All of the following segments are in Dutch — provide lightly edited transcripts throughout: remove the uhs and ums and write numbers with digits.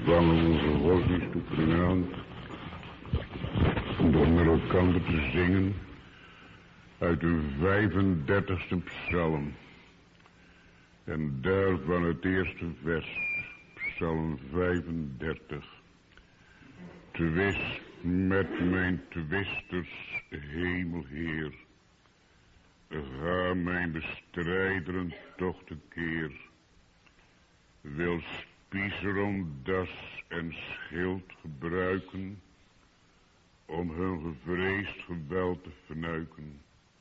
vangen onze godsdienstoefening aan door met elkaar te zingen uit de 35e psalm. En daarvan het eerste vers, psalm 35. Twist met mijn twisters, hemelheer. Ga mijn bestrijderen toch tekeer. Wil spiezerom, das en schild gebruiken om hun gevreesd geweld te vernuiken.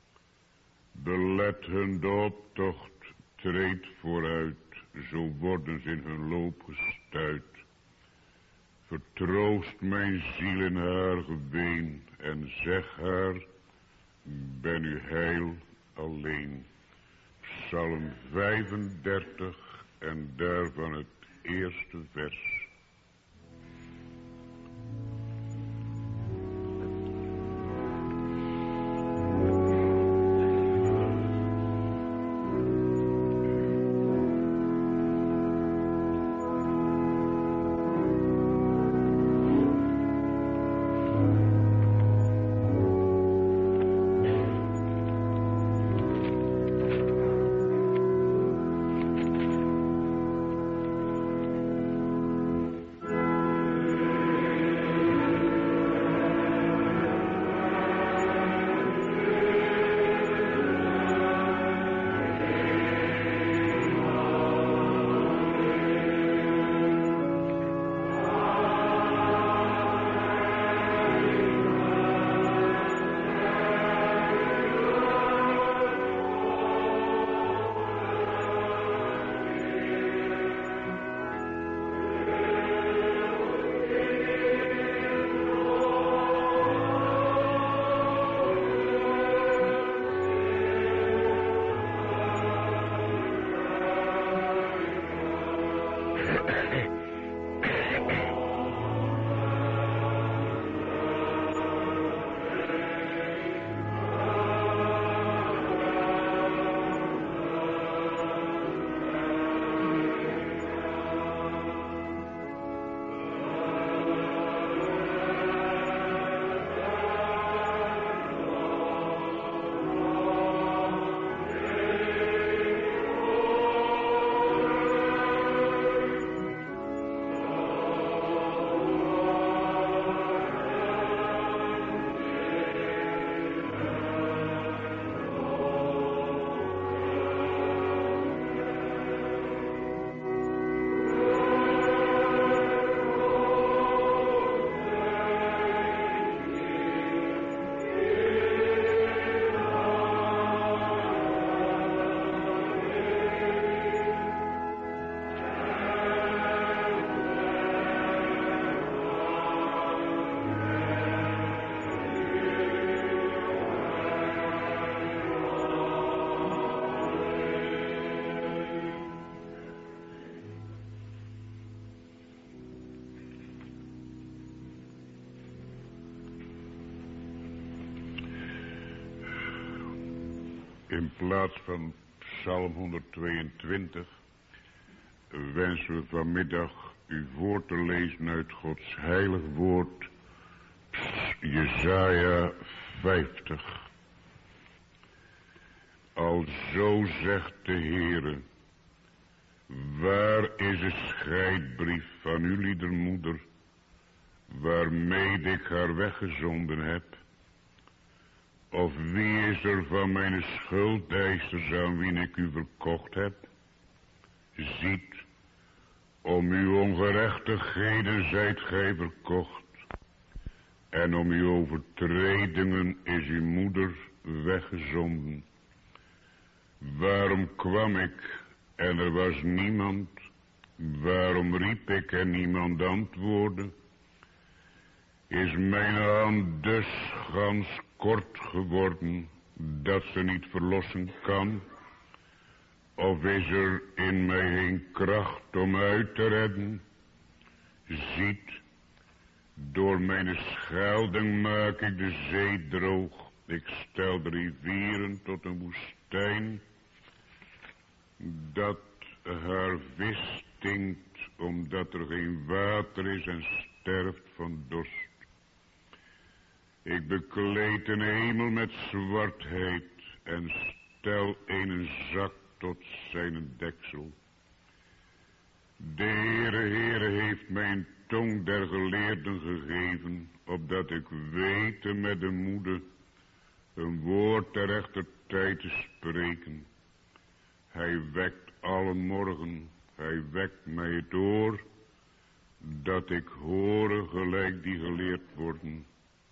Belet hun de optocht, treed vooruit, zo worden ze in hun loop gestuit. Vertroost mijn ziel in haar geween en zeg haar, ben u heil alleen. Psalm 35 en daarvan het eerste vers. In plaats van Psalm 122 wensen we vanmiddag u voor te lezen uit Gods heilig woord, Jesaja 50. Alzo zegt de Heere, waar is de scheidbrief van uw liedermoeder, waarmee ik haar weggezonden heb? Of wie is er van mijn schuldeisers aan wie ik u verkocht heb? Ziet, om uw ongerechtigheden zijt gij verkocht, en om uw overtredingen is uw moeder weggezonden. Waarom kwam ik en er was niemand? Waarom riep ik en niemand antwoordde? Is mijn hand dus gans kort geworden, dat ze niet verlossen kan? Of is er in mij geen kracht om uit te redden? Ziet, door mijn schelding maak ik de zee droog. Ik stel de rivieren tot een woestijn, dat haar vis stinkt omdat er geen water is en sterft van dorst. Ik bekleed een hemel met zwartheid en stel een zak tot zijn deksel. De Heere heeft mijn tong der geleerden gegeven, opdat ik wete met de moede een woord ter rechter tijd te spreken. Hij wekt alle morgen, hij wekt mij het oor, dat ik horen gelijk die geleerd worden.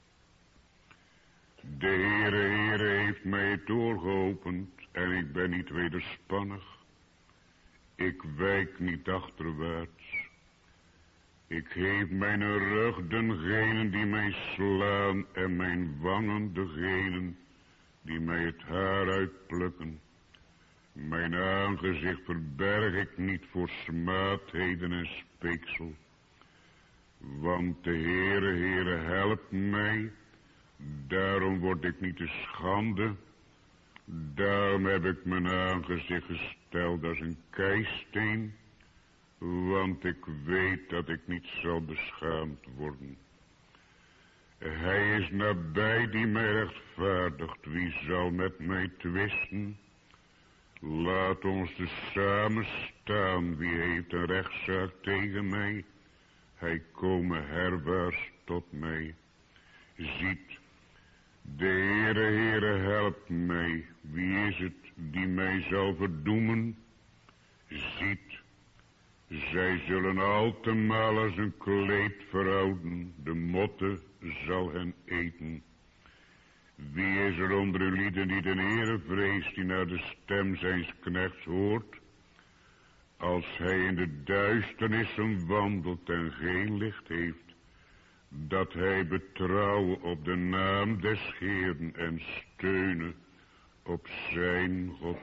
De Heere heeft mij het oor geopend en ik ben niet wederspannig. Ik wijk niet achterwaarts. Ik geef mijn rug dengenen die mij slaan en mijn wangen degenen die mij het haar uitplukken. Mijn aangezicht verberg ik niet voor smaadheden en speeksel. Want de Heere helpt mij, daarom word ik niet te schande. Daarom heb ik mijn aangezicht gesteld als een keisteen, want ik weet dat ik niet zal beschaamd worden. Hij is nabij die mij rechtvaardigt, wie zal met mij twisten? Laat ons dus samen staan, wie heeft een rechtszaak tegen mij? Hij komen herwaarts tot mij. Ziet, de Heere helpt mij, wie is het die mij zal verdoemen? Ziet, zij zullen altemaal als een kleed verouden, de motte zal hen eten. Wie is er onder u lieden die de Heere vreest, die naar de stem zijns knechts hoort? Als hij in de duisternissen wandelt en geen licht heeft, dat hij betrouwen op de naam des Heeren en steunen op zijn God.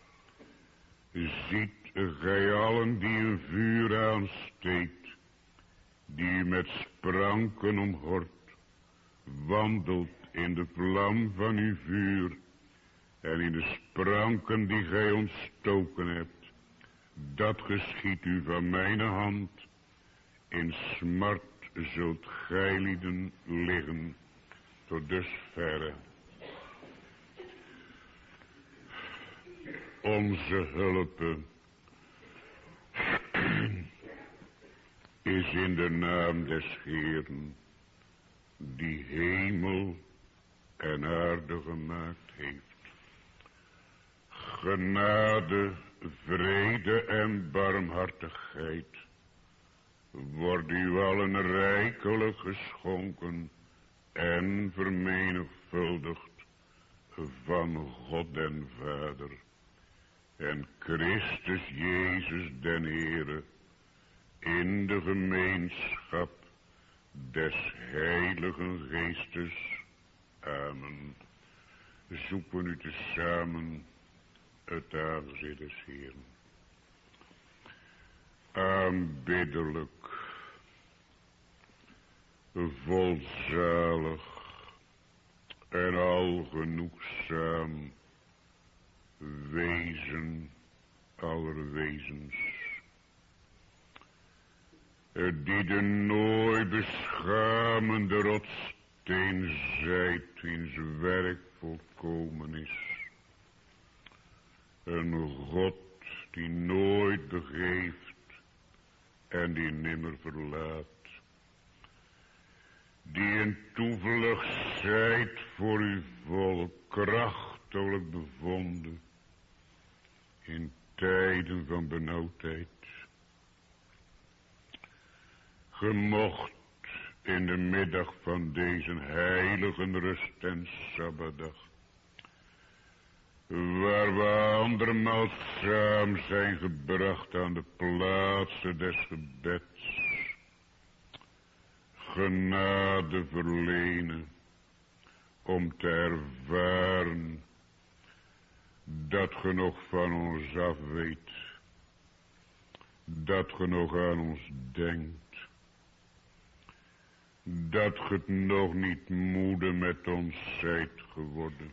Ziet gij allen die een vuur aansteekt, die u met spranken omhort, wandelt in de vlam van uw vuur en in de spranken die gij ontstoken hebt. Dat geschiedt u van mijn hand, in smart zult gijlieden liggen, tot dusverre. Onze hulp is in de naam des Heeren, die hemel en aarde gemaakt heeft. Genade, vrede en barmhartigheid wordt u allen rijkelijk geschonken en vermenigvuldigd van God den Vader en Christus Jezus den Heere in de gemeenschap des Heiligen Geestes. Amen. Zoeken u tezamen het aangezicht des Heeren. Aanbiddelijk, volzalig en algenoegzaam wezen aller wezens, die de nooit beschamende rotsteen zijt, wiens werk volkomen is. Een God die nooit begeeft en die nimmer verlaat. Die een toevlucht zijt voor uw volk, krachtelijk bevonden in tijden van benauwdheid. Gemocht in de middag van deze heilige rust en sabbatdag, waar we andermaal samen zijn gebracht aan de plaatsen des gebeds, genade verlenen om te ervaren dat ge nog van ons af weet, dat ge nog aan ons denkt, dat ge het nog niet moede met ons zijt geworden.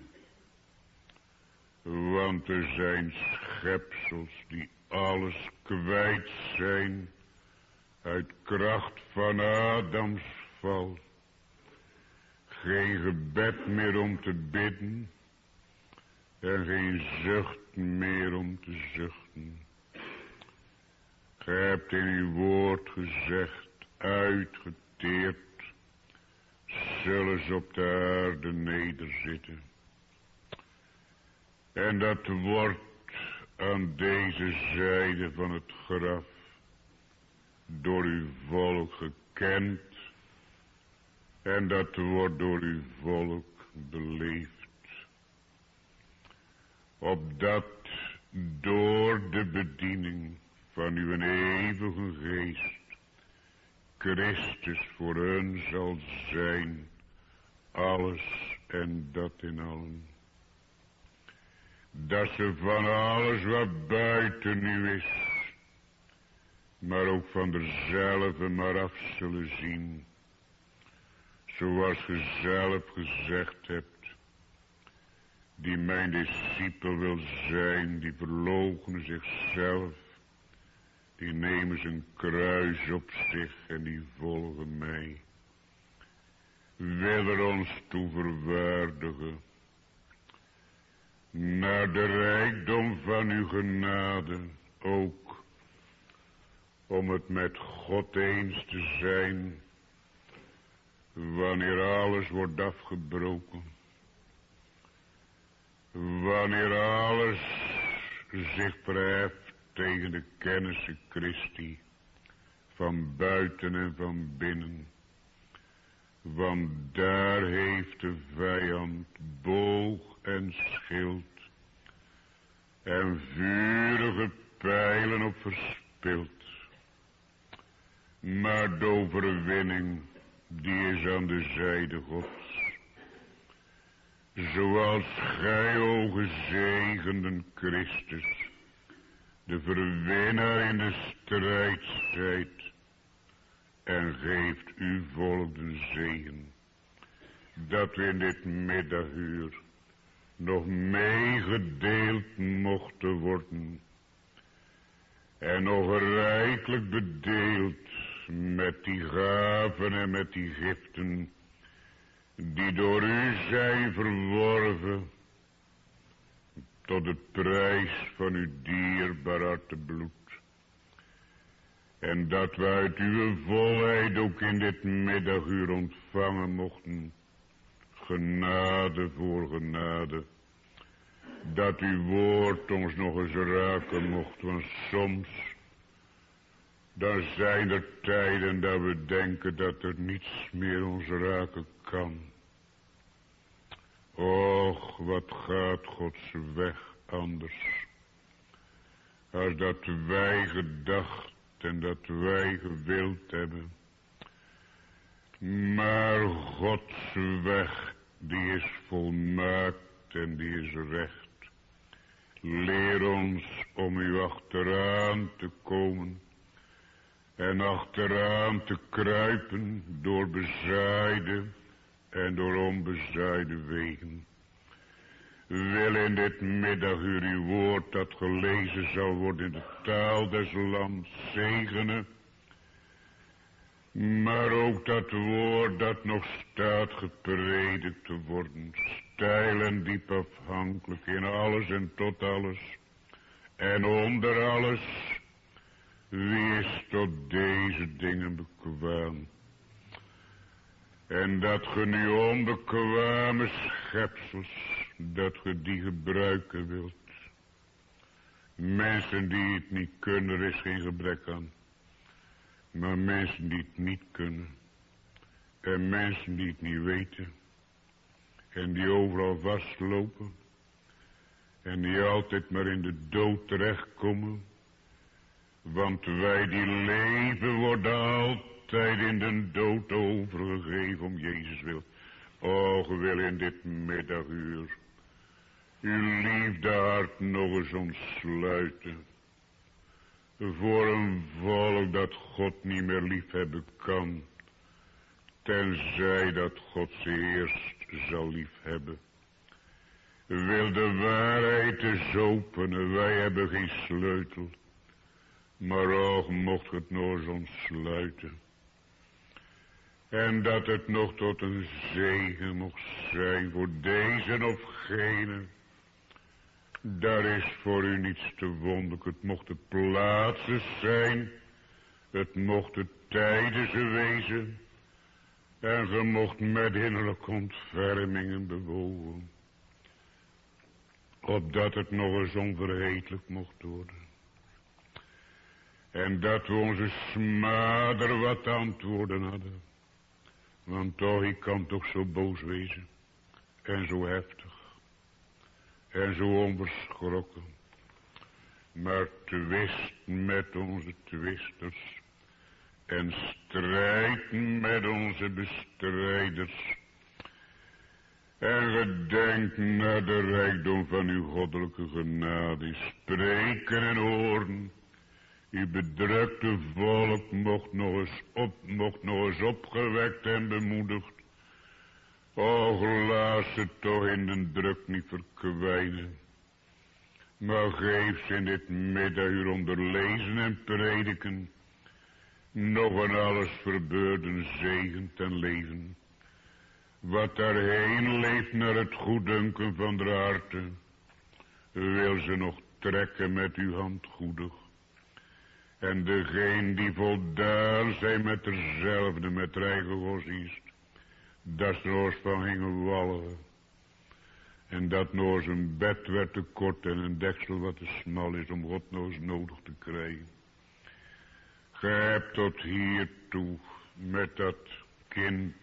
Want er zijn schepsels die alles kwijt zijn uit kracht van Adams val. Geen gebed meer om te bidden en geen zucht meer om te zuchten. Gij hebt in uw woord gezegd, uitgeteerd, zullen ze op de aarde nederzitten. En dat wordt aan deze zijde van het graf door uw volk gekend. En dat wordt door uw volk beleefd. Opdat door de bediening van uw eeuwige geest Christus voor hun zal zijn, alles en dat in allen. Dat ze van alles wat buiten u is, maar ook van derzelve maar af zullen zien. Zoals ge zelf gezegd hebt, die mijn discipel wil zijn, die verloochenen zichzelf, die nemen zijn kruis op zich en die volgen mij. Wil er ons toe verwaardigen, naar de rijkdom van uw genade, ook om het met God eens te zijn, wanneer alles wordt afgebroken, wanneer alles zich verheft tegen de kennis Christi, van buiten en van binnen. Want daar heeft de vijand boog en schild en vurige pijlen op verspild. Maar de overwinning, die is aan de zijde Gods. Zoals gij, o gezegenden Christus, de verwinnaar in de strijd zijt, en geeft uw volk de zegen, dat we in dit middaguur nog meegedeeld mochten worden, en nog rijkelijk bedeeld met die gaven en met die giften, die door u zijn verworven, tot de prijs van uw dierbaar hartebloed. En dat we uit uw volheid ook in dit middaguur ontvangen mochten, genade voor genade, dat uw woord ons nog eens raken mocht, want soms, dan zijn er tijden dat we denken dat er niets meer ons raken kan. Och, wat gaat Gods weg anders, als dat wij gedacht en dat wij gewild hebben. Maar Gods weg, die is volmaakt en die is recht. Leer ons om u achteraan te komen en achteraan te kruipen door bezaaide en door onbezaaide wegen. Wil in dit middaguur uw woord dat gelezen zal worden in de taal des lands zegenen, maar ook dat woord dat nog staat gepredikt te worden, steil en diep afhankelijk in alles en tot alles en onder alles. Wie is tot deze dingen bekwaam? En dat ge nu onbekwame schepsels, dat ge die gebruiken wilt. Mensen die het niet kunnen, er is geen gebrek aan. Maar mensen die het niet kunnen. En mensen die het niet weten. En die overal vastlopen. En die altijd maar in de dood terechtkomen. Want wij die leven worden altijd in de dood overgegeven om Jezus wil. Och, wil in dit middaguur uw liefde hart nog eens ontsluiten. Voor een volk dat God niet meer liefhebben kan. Tenzij dat God ze eerst zal liefhebben. Wil de waarheid eens openen, wij hebben geen sleutel. Maar och, mocht het nog eens ontsluiten. En dat het nog tot een zegen mocht zijn voor deze of gene. Daar is voor u niets te wonderlijk. Het mocht de plaatsen zijn. Het mocht de tijden ze wezen. En ge mocht met innerlijke ontfermingen bewogen. Opdat het nog eens onverhetelijk mocht worden. En dat we onze smader wat antwoorden hadden. Want toch, ik kan toch zo boos wezen. En zo heftig. En zo onverschrokken. Maar twist met onze twisters. En strijd met onze bestrijders. En gedenk naar de rijkdom van uw goddelijke genade. Spreken en horen. Uw bedrukte volk mocht nog eens opgewekt en bemoedigd. Och, laat ze toch in de druk niet verkwijnen. Maar geef ze in dit middaguur onder lezen en prediken. Nog een alles verbeurden zegen ten leven. Wat daarheen leeft naar het goeddunken van de harten. Wil ze nog trekken met uw hand goedig. En degene die voldaan zijn met derzelfde, met eigen godsdienst. Dat ze nog eens van gingen walgen. En dat nog eens een bed werd te kort en een deksel wat te smal is om God nog eens nodig te krijgen. Ge hebt tot hiertoe met dat kind,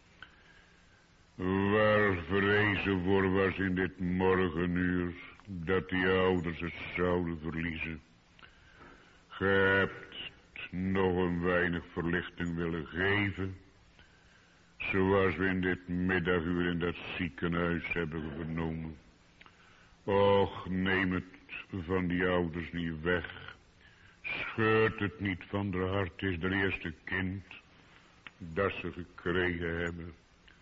waar vrezen voor was in dit morgenuur, dat die ouders het zouden verliezen. Ge hebt nog een weinig verlichting willen geven, zoals we in dit middaguur in dat ziekenhuis hebben vernomen. Och, neem het van die ouders niet weg. Scheurt het niet van haar hart. Het is het eerste kind dat ze gekregen hebben.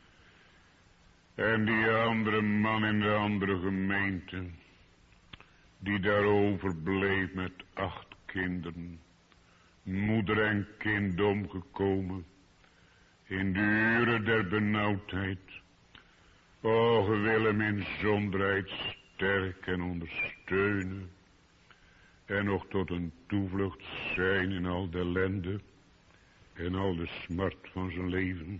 En die andere man in de andere gemeente, die daar overbleef met 8 kinderen, moeder en kind omgekomen, in de uren der benauwdheid. Och, wil hem in zonderheid sterken en ondersteunen. En nog tot een toevlucht zijn in al de ellende en al de smart van zijn leven.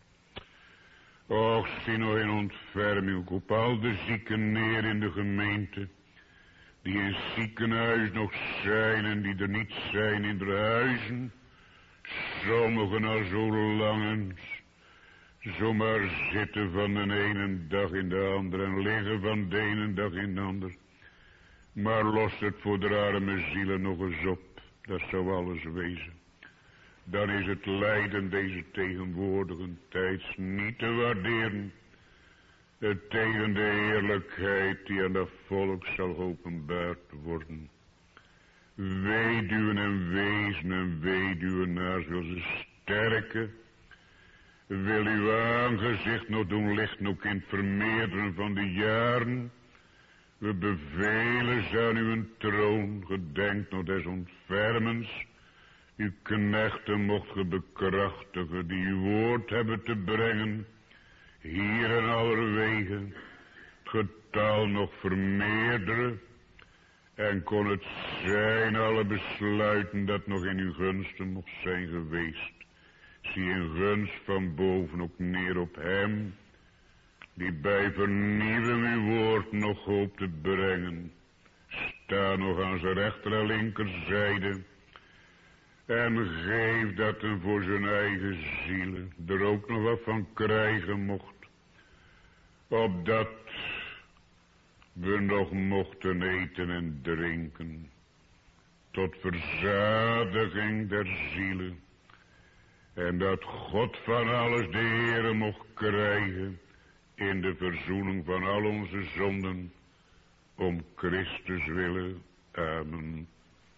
Och, zie nog in ontferming op al de zieken neer in de gemeente, die in het ziekenhuis nog zijn en die er niet zijn in de huizen. Sommigen al zo lang eens, zomaar zitten van de ene dag in de andere en liggen van de ene dag in de ander. Maar lost het voor de arme zielen nog eens op, dat zou alles wezen. Dan is het lijden deze tegenwoordige tijds niet te waarderen. Het tegen de heerlijkheid die aan dat volk zal geopenbaard worden. Weduwen en wezen en weduwenaars wil ze sterken. Wil uw aangezicht nog doen lichten ook in het vermeerderen van de jaren. We bevelen ze aan uw troon, gedenk nog des ontfermens. Uw knechten mocht ge bekrachtigen, die uw woord hebben te brengen. Hier en allerwege, het getal nog vermeerderen. En kon het zijn, alle besluiten dat nog in uw gunsten mocht zijn geweest. Zie in gunst van boven ook neer op hem, die bij vernieuwing uw woord nog hoopt te brengen. Sta nog aan zijn rechter en linkerzijde. En geef dat hem voor zijn eigen zielen er ook nog wat van krijgen mocht. Opdat we nog mochten eten en drinken. Tot verzadiging der zielen. En dat God van alles de Heere mocht krijgen. In de verzoening van al onze zonden. Om Christus willen. Amen.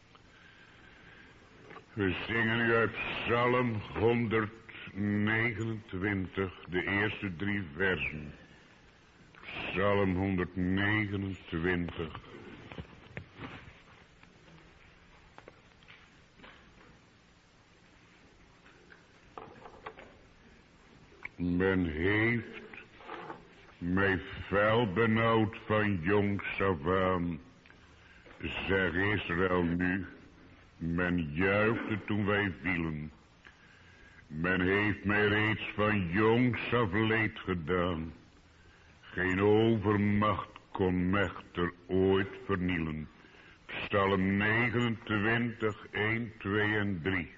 We zingen u uit Psalm 129, de eerste 3 versen. Psalm 129. Men heeft mij fel benauwd van jongs af aan. Zeg Israël nu, men juichte toen wij vielen. Men heeft mij reeds van jongs af leed gedaan. Geen overmacht kon mechter ooit vernielen. Psalm 29, 1, 2 en 3.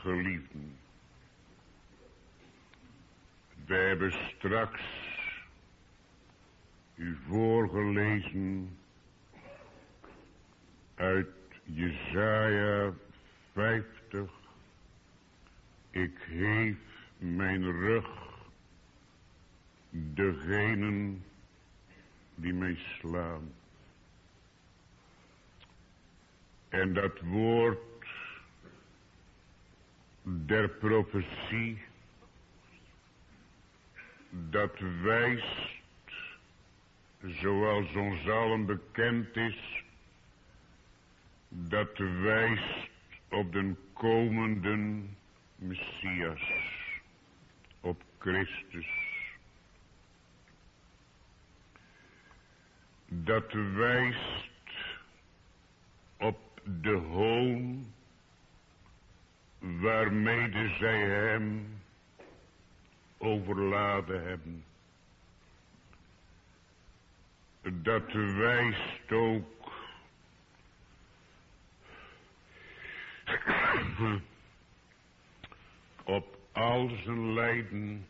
Geliefden, wij hebben straks u voorgelezen uit Jesaja 50. Ik heef mijn rug degenen die mij slaan. En dat woord der profetie, dat wijst, zoals ons allen bekend is, dat wijst op de komende Messias, op Christus. Dat wijst op de hoon waarmede zij hem overladen hebben. Dat wijst ook op al zijn lijden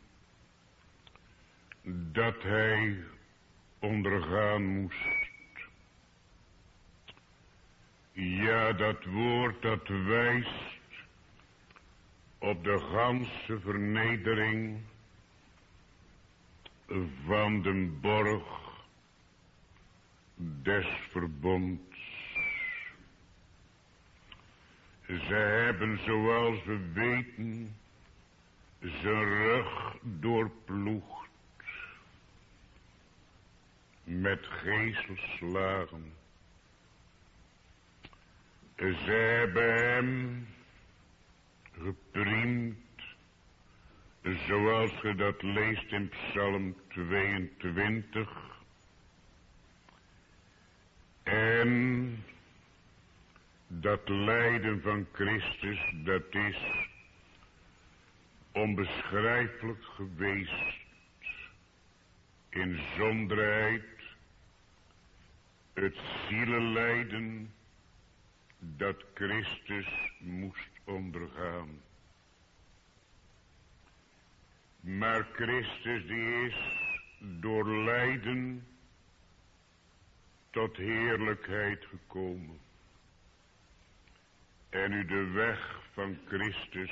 dat hij ondergaan moest. Ja, dat woord dat wijst op de ganse vernedering van de borg des verbonds. Ze hebben, zoals we weten, zijn rug doorploegd met gezelslagen. Ze hebben hem gepriemd, zoals je dat leest in Psalm 22. En dat lijden van Christus, dat is onbeschrijfelijk geweest in zonderheid, het zielenlijden dat Christus moest ondergaan. Maar Christus die is door lijden tot heerlijkheid gekomen. En nu de weg van Christus,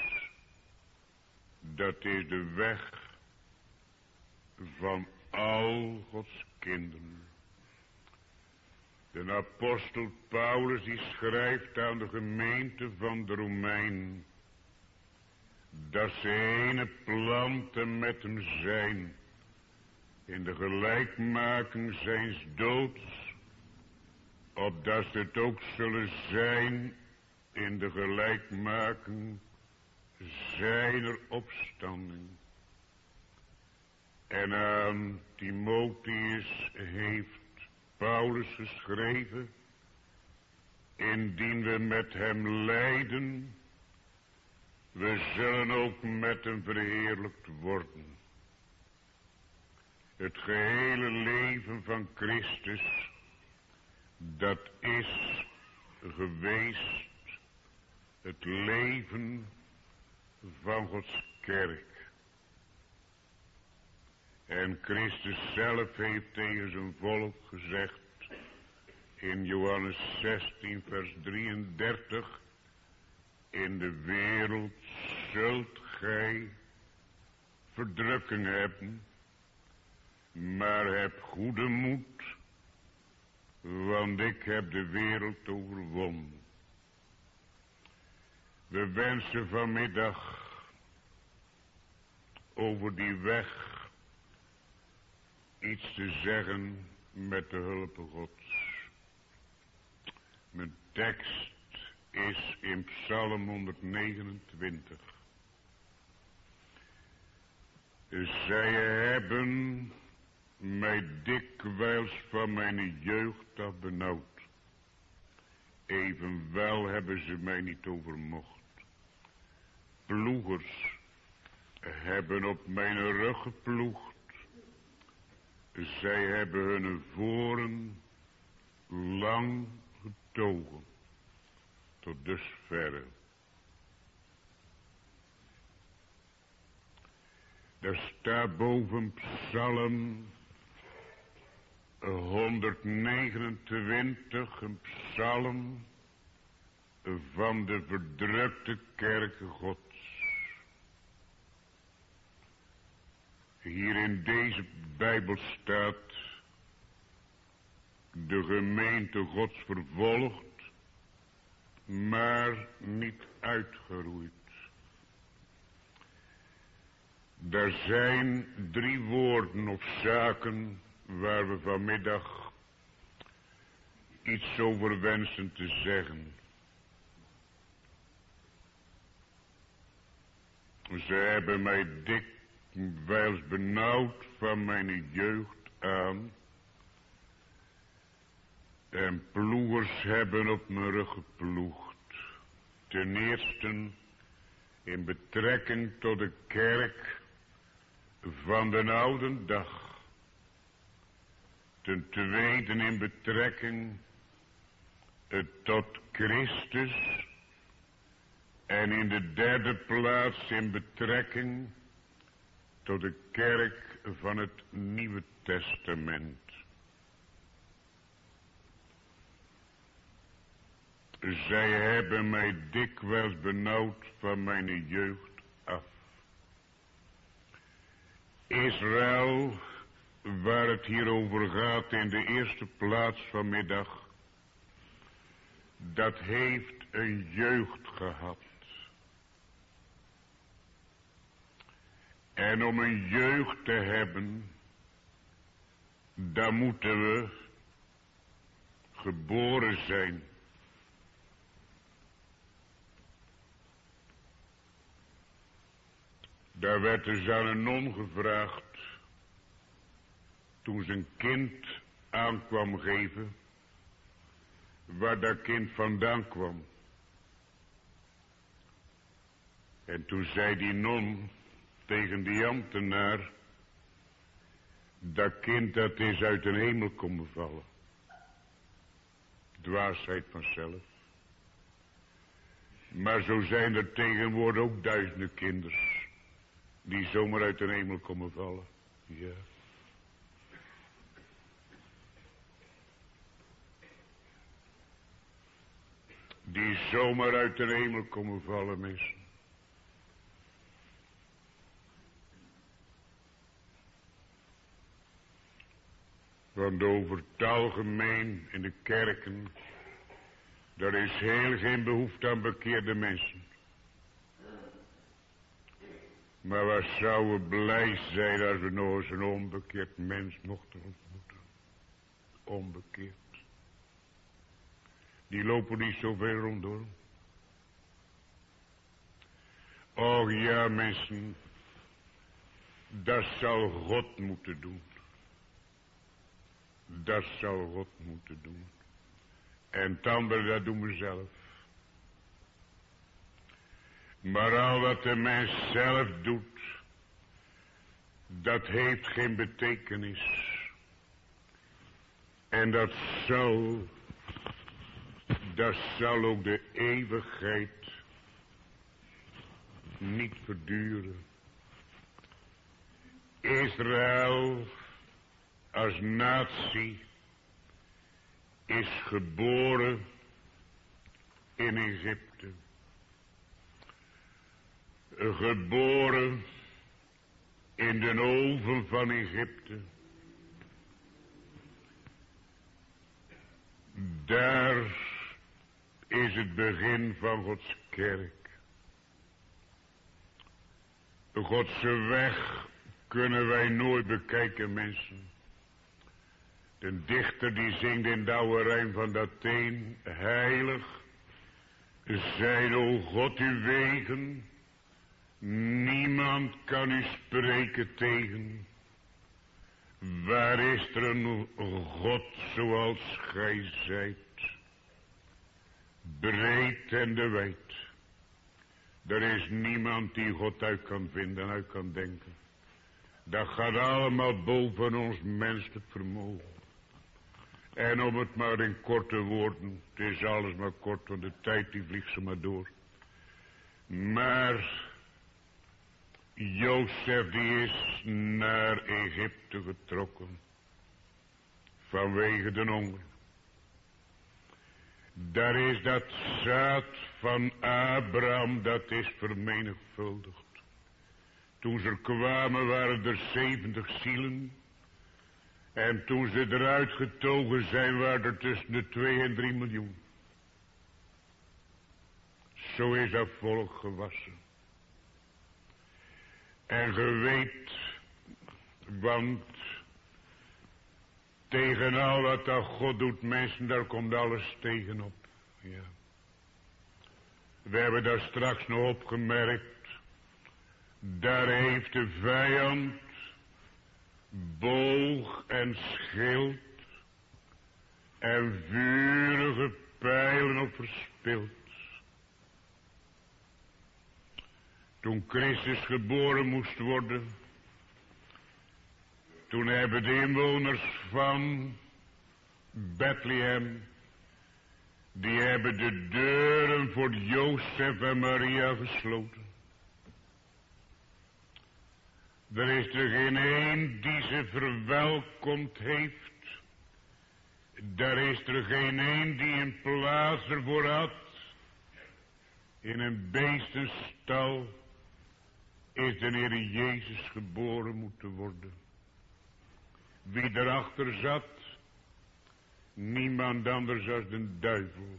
dat is de weg van al Gods kinderen. De apostel Paulus die schrijft aan de gemeente van de Romeinen dat ze ene planten met hem zijn in de gelijkmaking zijns doods, opdat ze het ook zullen zijn in de gelijkmaking zijner opstanding. En aan Timotheus heeft Paulus geschreven, indien we met hem lijden, we zullen ook met hem verheerlijkt worden. Het gehele leven van Christus, dat is geweest het leven van Gods kerk. En Christus zelf heeft tegen zijn volk gezegd in Johannes 16 vers 33, in de wereld zult gij verdrukking hebben, maar heb goede moed, want ik heb de wereld overwonnen. We wensen vanmiddag over die weg iets te zeggen met de hulp Gods. Mijn tekst is in Psalm 129. Zij hebben mij dikwijls van mijn jeugd af benauwd. Evenwel hebben ze mij niet overmocht. Ploegers hebben op mijn rug geploegd. Zij hebben hun voren lang getogen, tot dusverre. Daar staat boven Psalm 129, een psalm van de verdrukte kerken Gods. Hier in deze Bijbel staat: de gemeente Gods vervolgd, maar niet uitgeroeid. Er zijn 3 woorden of zaken waar we vanmiddag iets over wensen te zeggen. Ze hebben mij dikwijls benauwd van mijn jeugd aan. En ploegers hebben op mijn rug geploegd. Ten eerste in betrekking tot de kerk van de oude dag. Ten tweede in betrekking tot Christus. En in de derde plaats in betrekking tot de kerk van het Nieuwe Testament. Zij hebben mij dikwijls benauwd van mijn jeugd af. Israël, waar het hier over gaat in de eerste plaats vanmiddag, dat heeft een jeugd gehad. En om een jeugd te hebben, dan moeten we geboren zijn. Daar werd dus aan een non gevraagd, toen ze een kind aan kwam geven, waar dat kind vandaan kwam. En toen zei die non tegen die ambtenaar: dat kind dat is uit de hemel komen vallen. Dwaasheid vanzelf. Maar zo zijn er tegenwoordig ook duizenden kinderen die zomaar uit de hemel komen vallen. Ja. Die zomaar uit de hemel komen vallen, mensen. Want over het algemeen in de kerken, daar is heel geen behoefte aan bekeerde mensen. Maar we zouden blij zijn als we nog eens een onbekeerd mens mochten ontmoeten. Onbekeerd. Die lopen niet zoveel rond hoor. Och ja mensen, dat zal God moeten doen. Dat zal God moeten doen. En het andere, dat doen we zelf. Maar al wat de mens zelf doet, dat heeft geen betekenis. En dat zal ook de eeuwigheid niet verduren. Israël als natie is geboren in Egypte. Geboren in de oven van Egypte. Daar is het begin van Gods kerk. Godse weg kunnen wij nooit bekijken, mensen. De dichter die zingt in de oude rijm van dat teen: heilig zijn, o God, uw wegen. Niemand kan u spreken tegen. Waar is er een God zoals gij zijt? Breed en de wijd. Er is niemand die God uit kan vinden en uit kan denken. Dat gaat allemaal boven ons menselijk vermogen. En om het maar in korte woorden, het is alles maar kort, want de tijd die vliegt ze maar door. Maar Jozef die is naar Egypte getrokken. Vanwege de honger. Daar is dat zaad van Abraham, dat is vermenigvuldigd. Toen ze er kwamen waren er 70 zielen. En toen ze eruit getogen zijn waren er tussen de 2 en 3 miljoen. Zo is dat volk gewassen. En ge weet, want tegen al wat dat God doet mensen, daar komt alles tegenop. Ja. We hebben daar straks nog opgemerkt. Daar heeft de vijand boog en schild en vurige pijlen op verspild. Toen Christus geboren moest worden, toen hebben de inwoners van Bethlehem, die hebben de deuren voor Jozef en Maria gesloten. Er is er geen een die ze verwelkomd heeft. Er is er geen een die een plaats ervoor had. In een beestenstal is de Heer Jezus geboren moeten worden. Wie erachter zat, niemand anders als de duivel.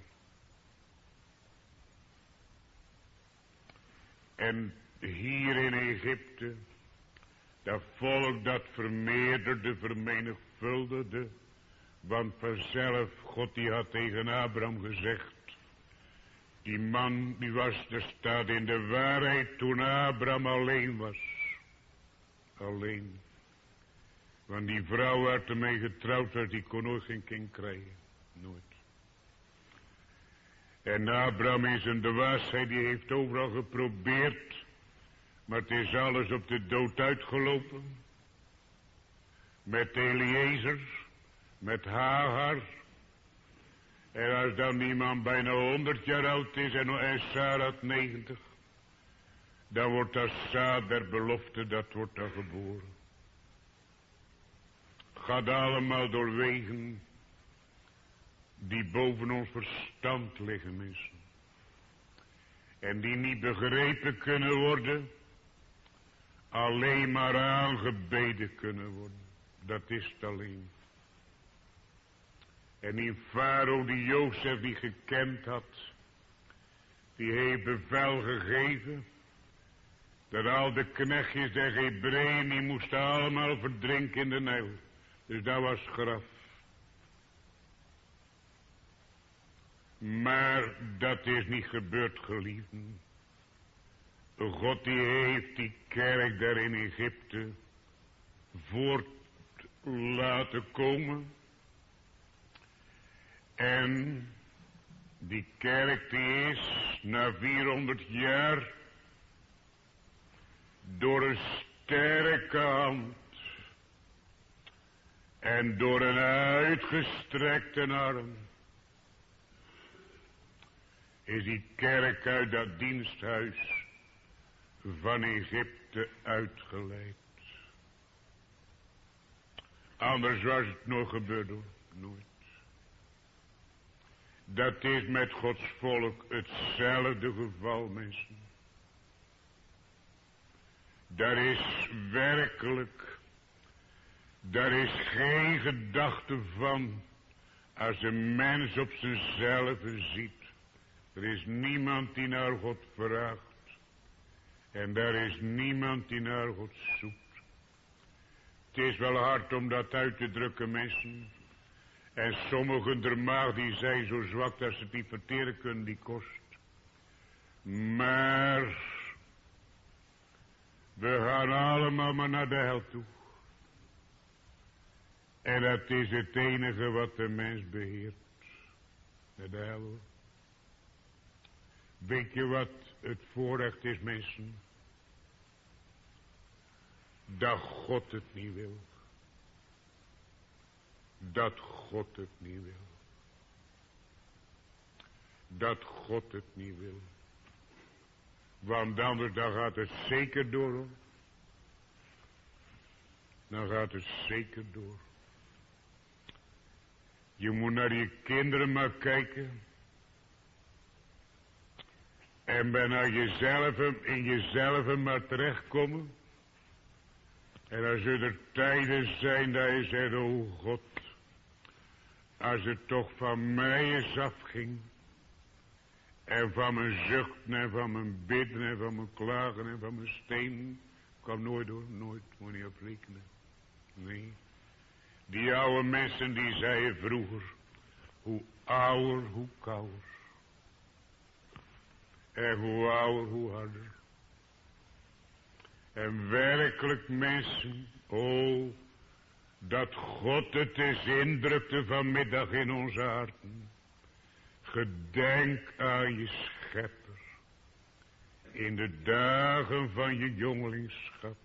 En hier in Egypte, dat volk dat vermeerderde, vermenigvuldigde, want vanzelf, God die had tegen Abraham gezegd, die man die was, er staat in de waarheid toen Abraham alleen was. Alleen. Want die vrouw werd ermee getrouwd, dat die kon nooit geen kind krijgen. Nooit. En Abraham is een dwaasheid, die heeft overal geprobeerd. Maar het is alles op de dood uitgelopen. Met Eliezer, met Hagar. En als dan die man bijna 100 jaar oud is en Sarah 90. Dan wordt dat zaad der belofte, dat wordt dan geboren. Gaat allemaal door wegen die boven ons verstand liggen, mensen. En die niet begrepen kunnen worden, alleen maar aangebeden kunnen worden. Dat is het alleen. En die farao die Jozef die gekend had, die heeft bevel gegeven dat al de knechtjes der Hebreeën, die moesten allemaal verdrinken in de Nijl. Dus dat was graf. Maar dat is niet gebeurd, geliefden. God die heeft die kerk daar in Egypte voort laten komen. En die kerk die is na 400 jaar door een sterke hand en door een uitgestrekte arm is die kerk uit dat diensthuis van Egypte uitgeleid. Anders was het nog gebeurd hoor, nooit. Dat is met Gods volk hetzelfde geval, mensen. Daar is werkelijk, daar is geen gedachte van, als een mens op zichzelf ziet. Er is niemand die naar God vraagt. En daar is niemand die naar God zoekt. Het is wel hard om dat uit te drukken, mensen. En sommigen der maag die zijn zo zwak dat ze het niet verteren kunnen, die kost. Maar we gaan allemaal maar naar de hel toe. En dat is het enige wat de mens beheert. De hel. Weet je wat het voorrecht is, mensen? Dat God het niet wil. Dat God het niet wil. Dat God het niet wil. Want anders dan gaat het zeker door. dan gaat het zeker door. Je moet naar je kinderen maar kijken. En bijna in jezelf maar terechtkomen. En als er tijden zijn dat je zegt, oh God, als het toch van mij eens afging. En van mijn zuchten en van mijn bidden en van mijn klagen en van mijn stenen. Kwam nooit door, nooit, moet niet op rekenen. Nee. Die oude mensen die zeiden vroeger, hoe ouder, hoe kouder. En hoe ouder, hoe harder. En werkelijk mensen, oh, dat God het eens indrukte vanmiddag in onze harten. Gedenk aan je schepper. In de dagen van je jongelingschap.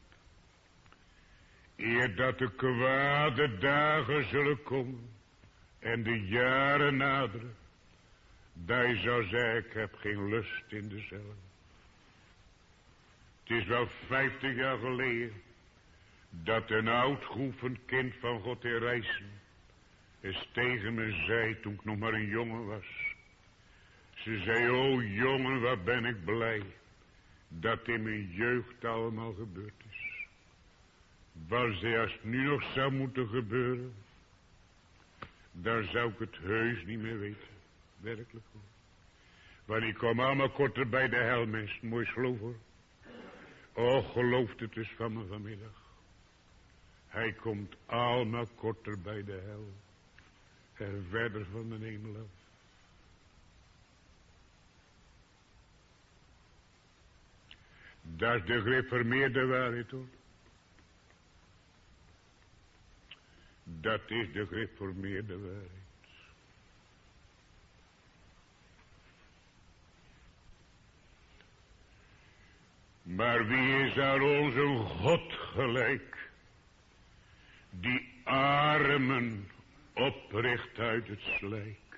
Eer dat de kwade dagen zullen komen. En de jaren naderen. Dat je zou zeggen, ik heb geen lust in dezelfde. Het is wel 50 jaar geleden. Dat een oud geoefend kind van God in Rijssen. Eens tegen me zei toen ik nog maar een jongen was. Ze zei, oh jongen, wat ben ik blij. Dat in mijn jeugd allemaal gebeurd is. Als het nu nog zou moeten gebeuren. Dan zou ik het heus niet meer weten. Werkelijk hoor. Want ik kom allemaal korter bij de hel, mensen. Mooi geloof hoor. Oh, gelooft het dus van me vanmiddag. Hij komt allemaal korter bij de hel. En verder van de hemel af. Dat is de gereformeerde waarheid hoor. Dat is de gereformeerde waarheid. Maar wie is aan onze God gelijk? Die armen opricht uit het slijk.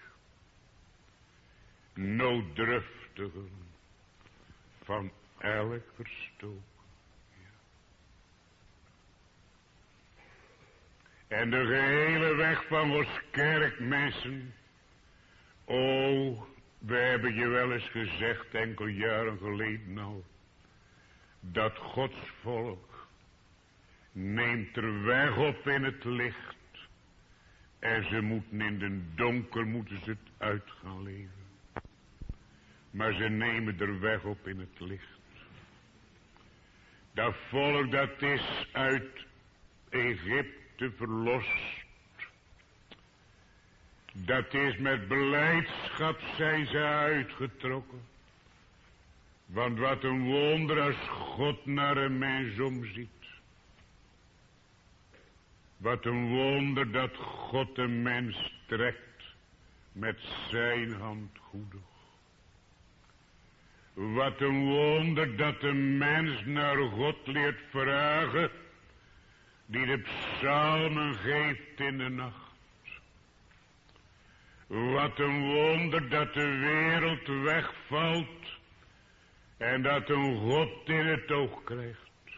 Nooddruftigen van elk verstoken. En de gehele weg van ons kerkmensen. Oh, we hebben je wel eens gezegd enkele jaren geleden al. Dat Gods volk neemt er weg op in het licht. En ze moeten in de donker moeten ze het uit gaan leven. Maar ze nemen er weg op in het licht. Dat volk dat is uit Egypte verlost. Dat is met blijdschap zijn ze uitgetrokken. Want wat een wonder als God naar een mens omziet. Wat een wonder dat God een mens trekt met zijn hand goedig. Wat een wonder dat een mens naar God leert vragen, die de psalmen geeft in de nacht. Wat een wonder dat de wereld wegvalt en dat een God in het oog krijgt.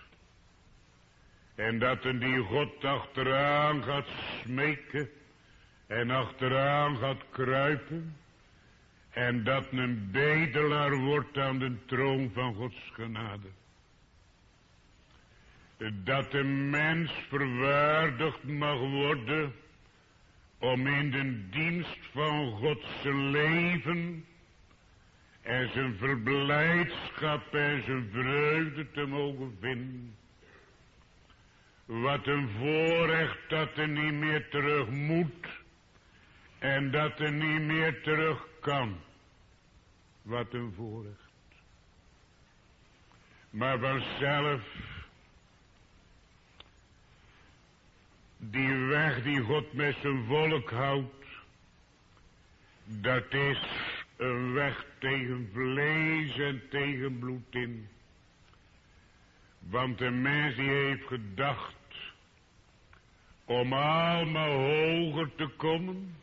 En dat een die God achteraan gaat smeken en achteraan gaat kruipen. En dat een bedelaar wordt aan de troon van Gods genade. Dat de mens verwaardigd mag worden om in de dienst van God zijn leven en zijn verblijdschap en zijn vreugde te mogen vinden. Wat een voorrecht dat er niet meer terug moet en dat er niet meer terug kan. Wat een voorrecht. Maar vanzelf, die weg die God met zijn volk houdt, dat is een weg tegen vlees en tegen bloed in. Want de mens die heeft gedacht om allemaal hoger te komen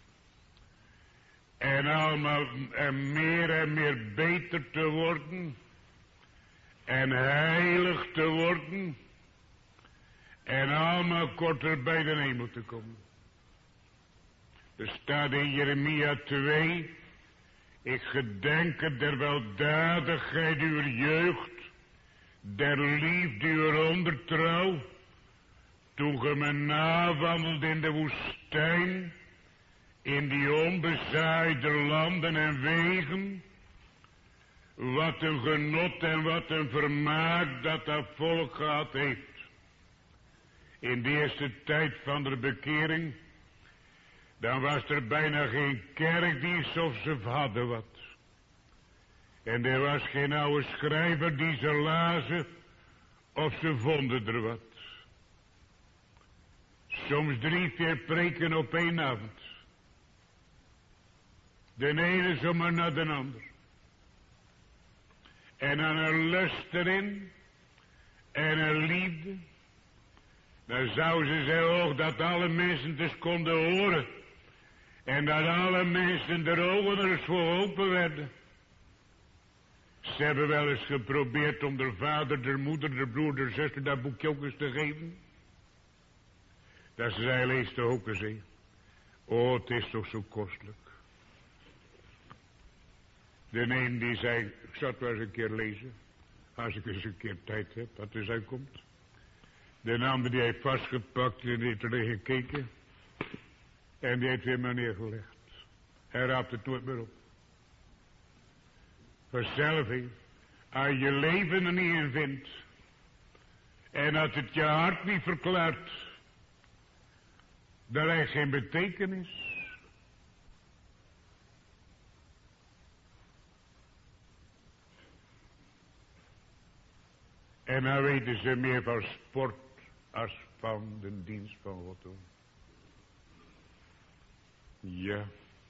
en allemaal en meer beter te worden en heilig te worden En allemaal korter bij de hemel te komen. Er staat in Jeremia 2. Ik gedenke der weldadigheid uw jeugd. Der liefde uw ondertrouw. Toen ge me nawandelt in de woestijn. In die onbezaaide landen en wegen. Wat een genot en wat een vermaak dat volk gehad heeft. In de eerste tijd van de bekering. Dan was er bijna geen kerkdienst of ze hadden wat. En er was geen oude schrijver die ze lazen of ze vonden er wat. Soms 3-4 preken op één avond. De ene zomaar naar de ander. En dan een lust erin. En een liefde. Dan zou ze zeggen ook dat alle mensen dus konden horen. En dat alle mensen de ogen er eens voor open werden. Ze hebben wel eens geprobeerd om de vader, de moeder, de broer, de zuster dat boekje ook eens te geven. Dat ze zei, lees de ook eens in. Oh, het is toch zo kostelijk. De een die zei, ik zal het wel eens een keer lezen. Als ik eens een keer tijd heb, dat er zijn komt. De ander die heeft vastgepakt en die heeft erin gekeken. En die heeft weer maar neergelegd. Hij raapt het nooit meer op. Verzilving. Als je leven er niet in vindt. En als het je hart niet verklaart. Dan heeft geen betekenis. En dan weten ze meer van sport als van de dienst van God doen. Ja.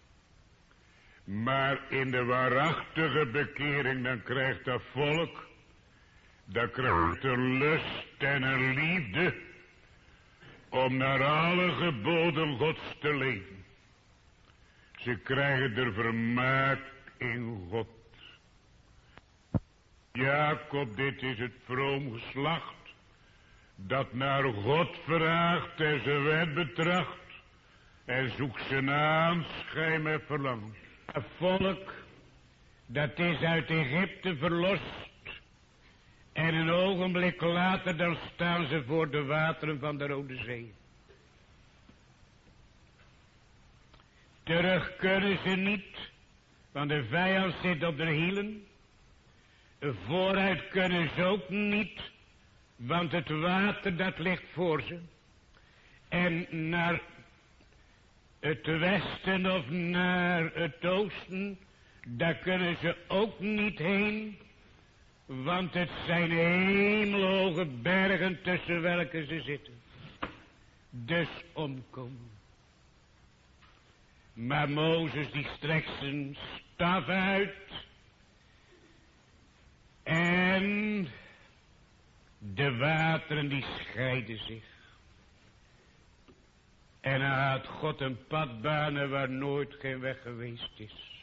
Maar in de waarachtige bekering dan krijgt dat volk, dat krijgt een lust en een liefde om naar alle geboden Gods te leven. Ze krijgen er vermaak in God. Jacob, dit is het vroom geslacht, dat naar God vraagt en zijn wet betracht, en zoekt zijn aanschijn met verlangen. Het volk, dat is uit Egypte verlost, en een ogenblik later dan staan ze voor de wateren van de Rode Zee. Terug kunnen ze niet, want de vijand zit op de hielen. Vooruit kunnen ze ook niet, want het water dat ligt voor ze. En naar het westen of naar het oosten, daar kunnen ze ook niet heen, want het zijn hemelhoge bergen tussen welke ze zitten. Dus omkomen. Maar Mozes die strekt zijn staf uit. En de wateren die scheiden zich. En dan had God een pad banen waar nooit geen weg geweest is.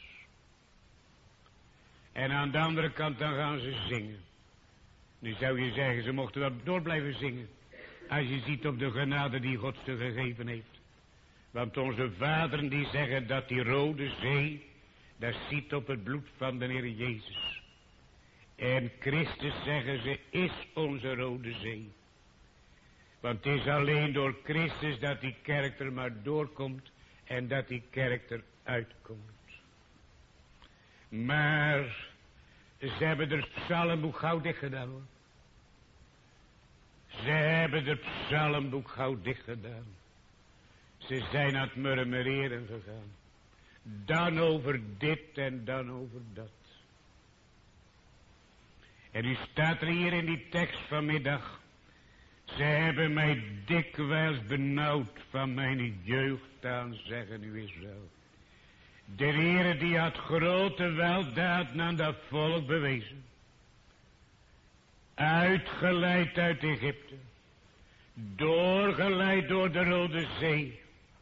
En aan de andere kant dan gaan ze zingen. Nu zou je zeggen, ze mochten wel door blijven zingen. Als je ziet op de genade die God ze gegeven heeft. Want onze vaderen die zeggen dat die Rode Zee, dat ziet op het bloed van de Heer Jezus. En Christus, zeggen ze, is onze Rode Zee. Want het is alleen door Christus dat die kerk er maar doorkomt en dat die kerk er uitkomt. Maar ze hebben er het psalmboek gauw dicht gedaan, hoor. Ze hebben het psalmboek gauw dicht gedaan. Ze zijn aan het murmureren gegaan. Dan over dit en dan over dat. En u staat er hier in die tekst vanmiddag. Ze hebben mij dikwijls benauwd van mijn jeugd aan, zeggen u Israël. De Heere die had grote weldaad aan dat volk bewezen. Uitgeleid uit Egypte. Doorgeleid door de Rode Zee.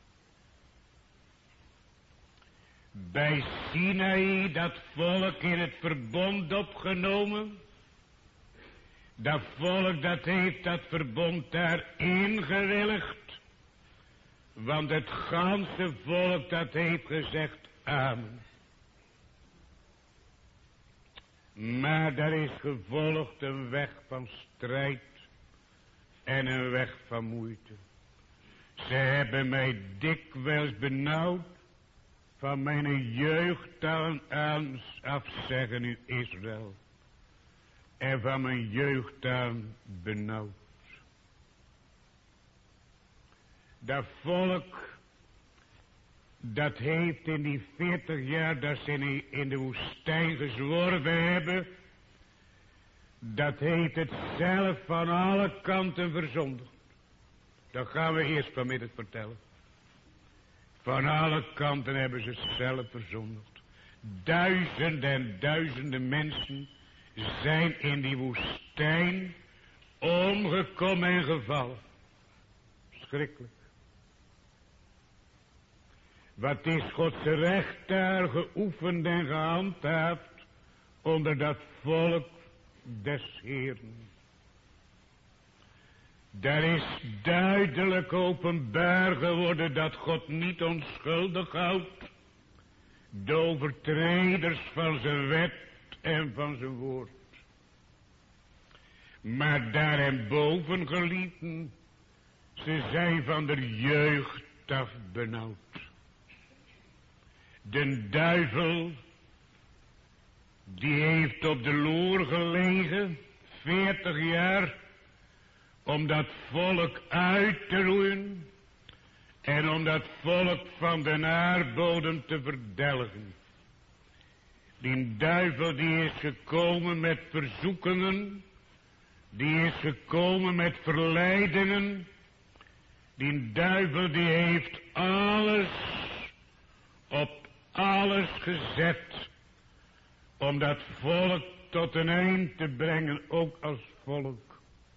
Bij Sinaï dat volk in het verbond opgenomen. Dat volk dat heeft dat verbond daar ingewilligd. Want het ganse volk dat heeft gezegd amen. Maar daar is gevolgd een weg van strijd en een weg van moeite. Ze hebben mij dikwijls benauwd van mijn jeugd aan af, zeggen u Israël. En van mijn jeugd aan benauwd. Dat volk, dat heeft in die 40 jaar dat ze in de woestijn gezworven hebben, dat heeft het zelf van alle kanten verzondigd. Dat gaan we eerst vanmiddag vertellen. Van alle kanten hebben ze het zelf verzondigd. Duizenden en duizenden mensen zijn in die woestijn omgekomen en gevallen. Schrikkelijk. Wat is Gods recht daar geoefend en gehandhaafd onder dat volk des Heeren. Daar is duidelijk openbaar geworden dat God niet onschuldig houdt de overtreders van zijn wet en van zijn woord. Maar daarboven, geliefden, ze zijn van de jeugd af benauwd. De duivel, die heeft op de loer gelegen, 40 jaar, om dat volk uit te roeien en om dat volk van de aardbodem te verdelgen. Die duivel die is gekomen met verzoekingen, die is gekomen met verleidingen. Die duivel die heeft alles op alles gezet om dat volk tot een eind te brengen, ook als volk.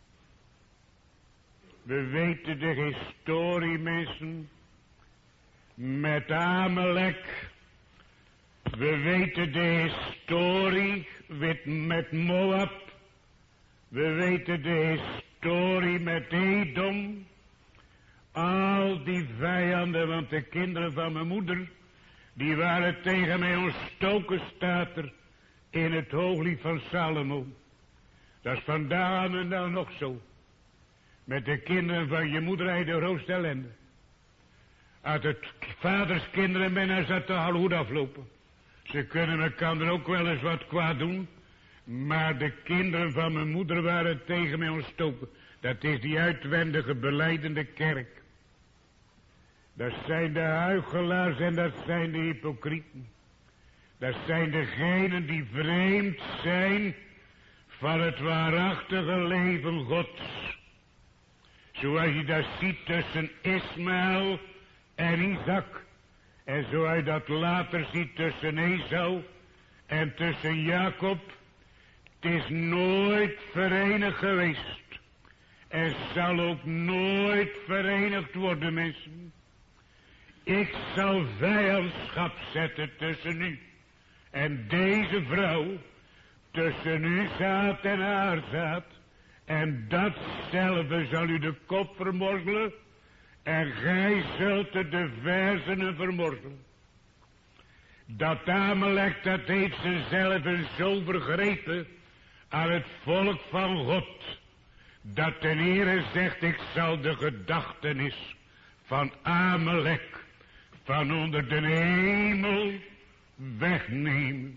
We weten de historie, mensen, met Amalek. We weten de historie met Moab. We weten de historie met Edom. Al die vijanden, want de kinderen van mijn moeder, die waren tegen mij ontstoken, staat er in het hooglied van Salomo. Dat is vandaag en dan nog zo. Met de kinderen van je moeder hij de grootste ellende. Uit het vaders kinderen men zat de halhoed aflopen. Ze kunnen elkaar ook wel eens wat kwaad doen. Maar de kinderen van mijn moeder waren tegen mij ontstoken. Dat is die uitwendige belijdende kerk. Dat zijn de huichelaars en dat zijn de hypocrieten. Dat zijn degenen die vreemd zijn van het waarachtige leven Gods. Zoals je dat ziet tussen Ismaël en Isaac. En zoals je dat later ziet tussen Esau en tussen Jacob. Het is nooit verenigd geweest. En zal ook nooit verenigd worden, mensen. Ik zal vijandschap zetten tussen u en deze vrouw, tussen uw zaad en haar zaad. En datzelfde zal u de kop vermorzelen en gij zult de verzenen vermorzelen. Dat Amalek, dat heeft zichzelf zo vergrepen aan het volk van God, dat de Heere zegt, ik zal de gedachtenis van Amalek van onder de hemel wegnemen.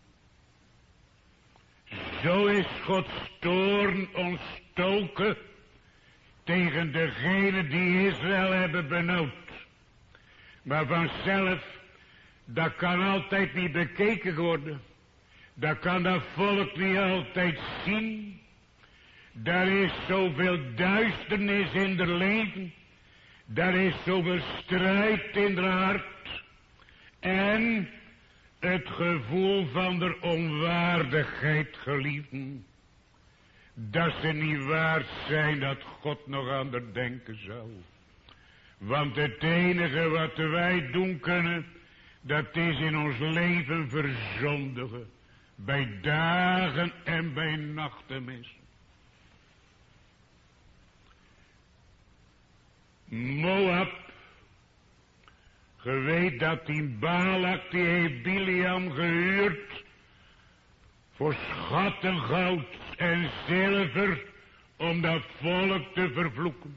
Zo is Gods toorn ontstoken tegen degenen die Israël hebben benauwd. Maar vanzelf, dat kan altijd niet bekeken worden. Dat kan dat volk niet altijd zien. Daar is zoveel duisternis in haar leven. Daar is zoveel strijd in haar hart. En het gevoel van de onwaardigheid, geliefden. Dat ze niet waard zijn dat God nog aan haar denken zou. Want het enige wat wij doen kunnen, dat is in ons leven verzondigen. Bij dagen en bij nachten, mensen. Moab. Ge weet dat die Balak, die heeft Biliam gehuurd voor schatten, goud en zilver, om dat volk te vervloeken.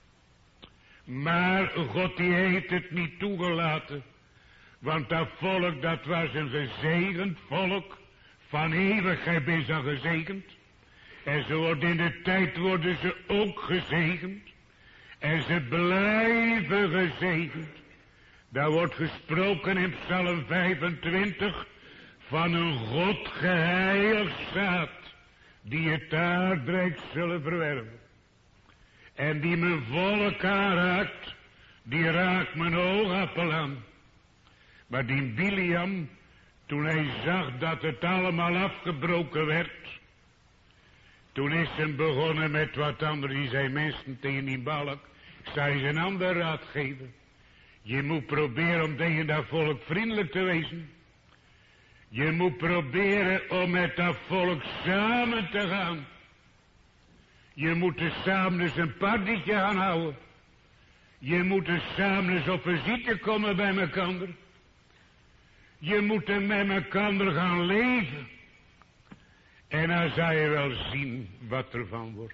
Maar God die heeft het niet toegelaten, want dat volk dat was een gezegend volk, van eeuwigheid is dat gezegend. En zo wordt in de tijd worden ze ook gezegend. En ze blijven gezegend. Daar wordt gesproken in Psalm 25 van een God geheiligd zaad, die het aardrijk zullen verwerven. En die mijn volk aanraakt, die raakt mijn oogappel aan. Maar die Biliam, toen hij zag dat het allemaal afgebroken werd, toen is hij begonnen met wat anders. Die zei mensen tegen die Balak, ik zal je een ander raad geven. Je moet proberen om tegen dat volk vriendelijk te wezen. Je moet proberen om met dat volk samen te gaan. Je moet er samen eens een partytje gaan houden. Je moet er samen eens op visite komen bij elkaar. Je moet er met elkaar gaan leven. En dan zal je wel zien wat er van wordt.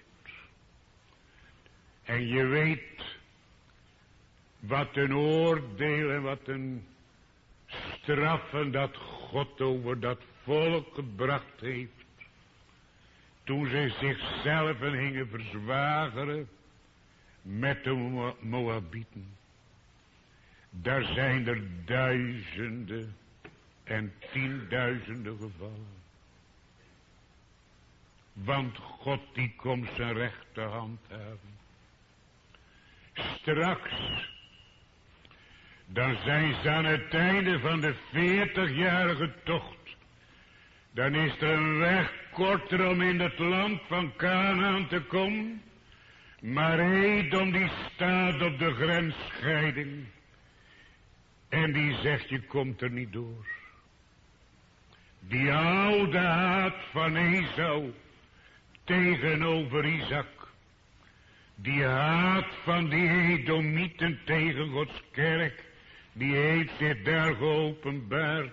En je weet wat een oordeel en wat een straffen dat God over dat volk gebracht heeft. Toen ze zichzelf gingen verzwageren met de Moabieten. Daar zijn er duizenden en tienduizenden gevallen. Want God die komt zijn rechte hand hebben. Straks, dan zijn ze aan het einde van de 40-jarige tocht. Dan is er een weg korter om in het land van Kanaan te komen. Maar Edom die staat op de grensscheiding. En die zegt, je komt er niet door. Die oude haat van Esau tegenover Isaac. Die haat van die Edomieten tegen Gods kerk, die heeft zich daar geopenbaard.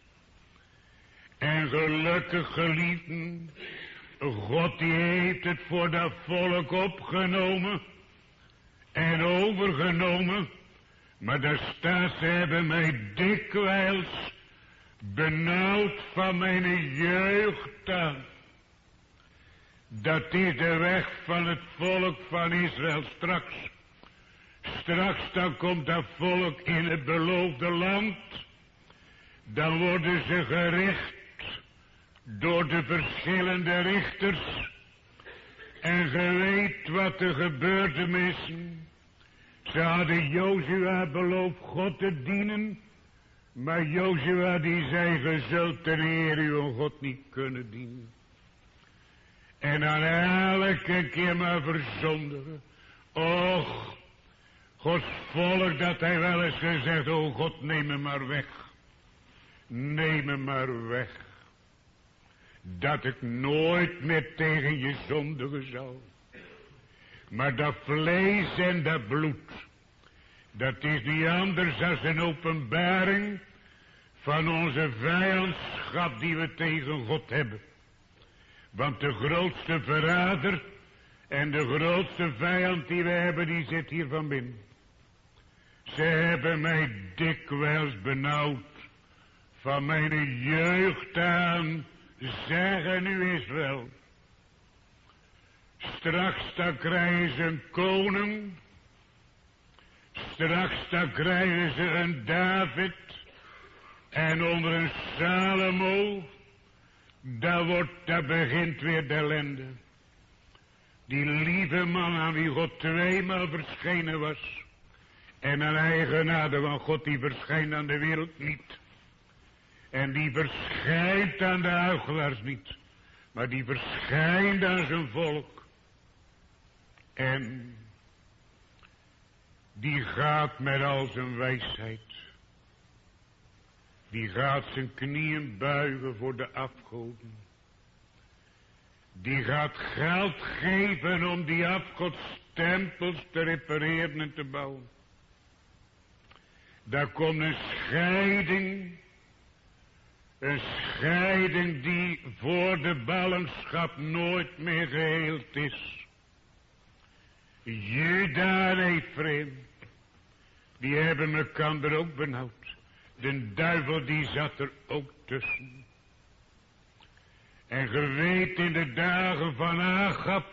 En gelukkig geliefden, God die heeft het voor dat volk opgenomen en overgenomen. Maar daar staat, ze hebben mij dikwijls benauwd van mijn jeugd aan. Dat is de weg van het volk van Israël straks. Straks dan komt dat volk in het beloofde land. Dan worden ze gericht door de verschillende richters. En ge weet wat er gebeurde is. Ze hadden Jozua beloofd God te dienen. Maar Jozua die zei, ge zult ten Heer uw God niet kunnen dienen. En dan elke keer maar verzondigen. Och, Gods volk dat hij wel eens gezegd, oh God neem me maar weg. Neem me maar weg. Dat ik nooit meer tegen je zondigen zal. Maar dat vlees en dat bloed, dat is niet anders dan een openbaring van onze vijandschap die we tegen God hebben. Want de grootste verrader en de grootste vijand die we hebben, die zit hier van binnen. Ze hebben mij dikwijls benauwd van mijn jeugd aan, zeggen nu Israël. Straks dan krijgen ze een koning. Straks dan krijgen ze een David. En onder een Salomo. Daar begint weer de ellende. Die lieve man aan wie God tweemaal verschenen was. En een eigenaar van God die verschijnt aan de wereld niet. En die verschijnt aan de huichelaars niet. Maar die verschijnt aan zijn volk. En die gaat met al zijn wijsheid. Die gaat zijn knieën buigen voor de afgoden. Die gaat geld geven om die afgodstemels tempels te repareren en te bouwen. Daar komt een scheiding. Een scheiding die voor de ballingschap nooit meer geheeld is. Juda en Ephraim, die hebben elkaar ook benauwd. De duivel die zat er ook tussen. En ge weet in de dagen van Agab,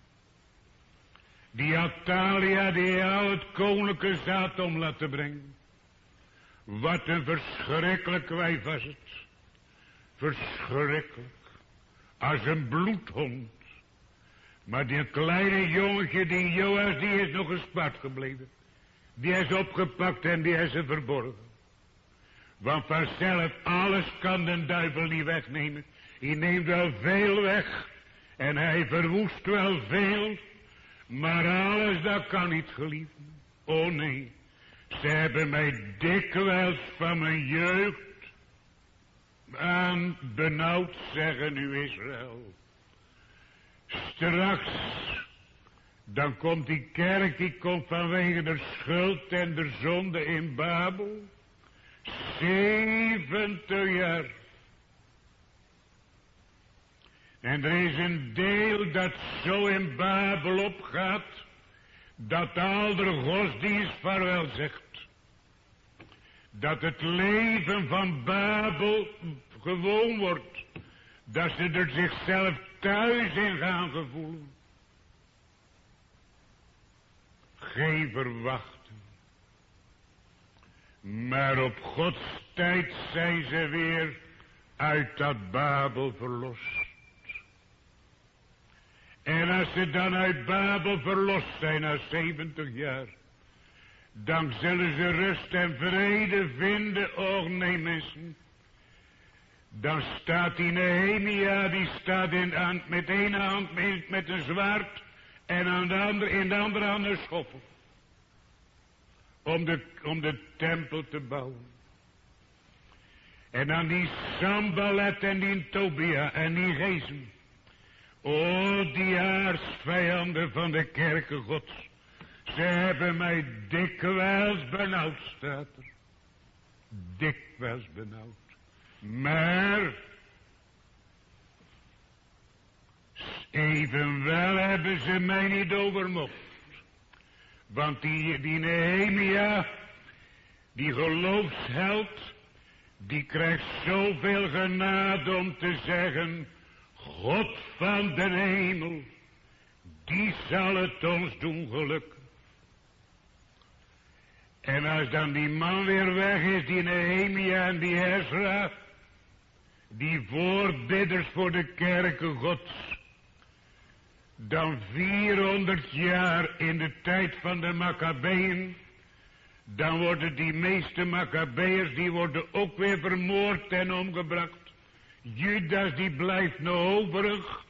die Atalia die al het koninklijke zaad om laten brengen. Wat een verschrikkelijk wijf was het. Verschrikkelijk. Als een bloedhond. Maar die kleine jongetje, die Joas, die is nog gespaard gebleven. Die is opgepakt en die is verborgen. Want vanzelf alles kan de duivel niet wegnemen. Hij neemt wel veel weg. En hij verwoest wel veel. Maar alles dat kan niet, geliefden. Oh nee. Ze hebben mij dikwijls van mijn jeugd aan benauwd, zeggen nu Israël. Straks, dan komt die kerk, die komt vanwege de schuld en de zonde in Babel. 70 jaar. En er is een deel dat zo in Babel opgaat, dat al de godsdienst vaarwel zegt. Dat het leven van Babel gewoon wordt. Dat ze er zichzelf thuis in gaan gevoelen. Geen verwachten. Maar op Gods tijd zijn ze weer uit dat Babel verlost. En als ze dan uit Babel verlost zijn na 70 jaar, dan zullen ze rust en vrede vinden. Och nee, mensen. Dan staat die Nehemia, die staat met één hand met een zwaard en in de andere hand een schoffel. Om de tempel te bouwen. En dan die Sanballat en die Tobia en die Gesem. O, die aardsvijanden van de kerken Gods. Ze hebben mij dikwijls benauwd, staat er. Dikwijls benauwd. Maar evenwel hebben ze mij niet overmocht. Want die Nehemia, die geloofsheld, die krijgt zoveel genade om te zeggen: God van de hemel, die zal het ons doen gelukken. En als dan die man weer weg is, die Nehemia en die Ezra, die voorbidders voor de kerken Gods, dan 400 jaar in de tijd van de Maccabeeën, dan worden die meeste Maccabeërs, die worden ook weer vermoord en omgebracht. Judas die blijft nog overig.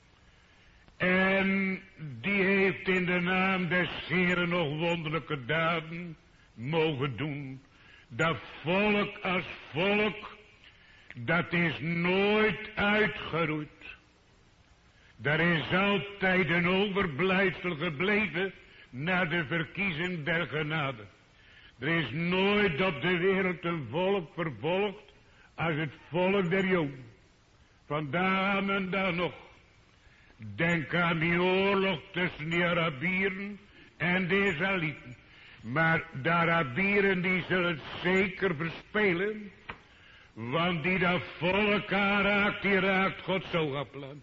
En die heeft in de naam des Heren nog wonderlijke daden mogen doen. Dat volk als volk, dat is nooit uitgeroeid. Er is altijd een overblijfsel gebleven naar de verkiezing der genade. Er is nooit op de wereld een volk vervolgd als het volk der Joden. Vandaag en dan nog. Denk aan die oorlog tussen de Arabieren en de Israëlieten. Maar de Arabieren die zullen het zeker verspelen. Want die dat volk aanraakt, die raakt Gods oogaplan.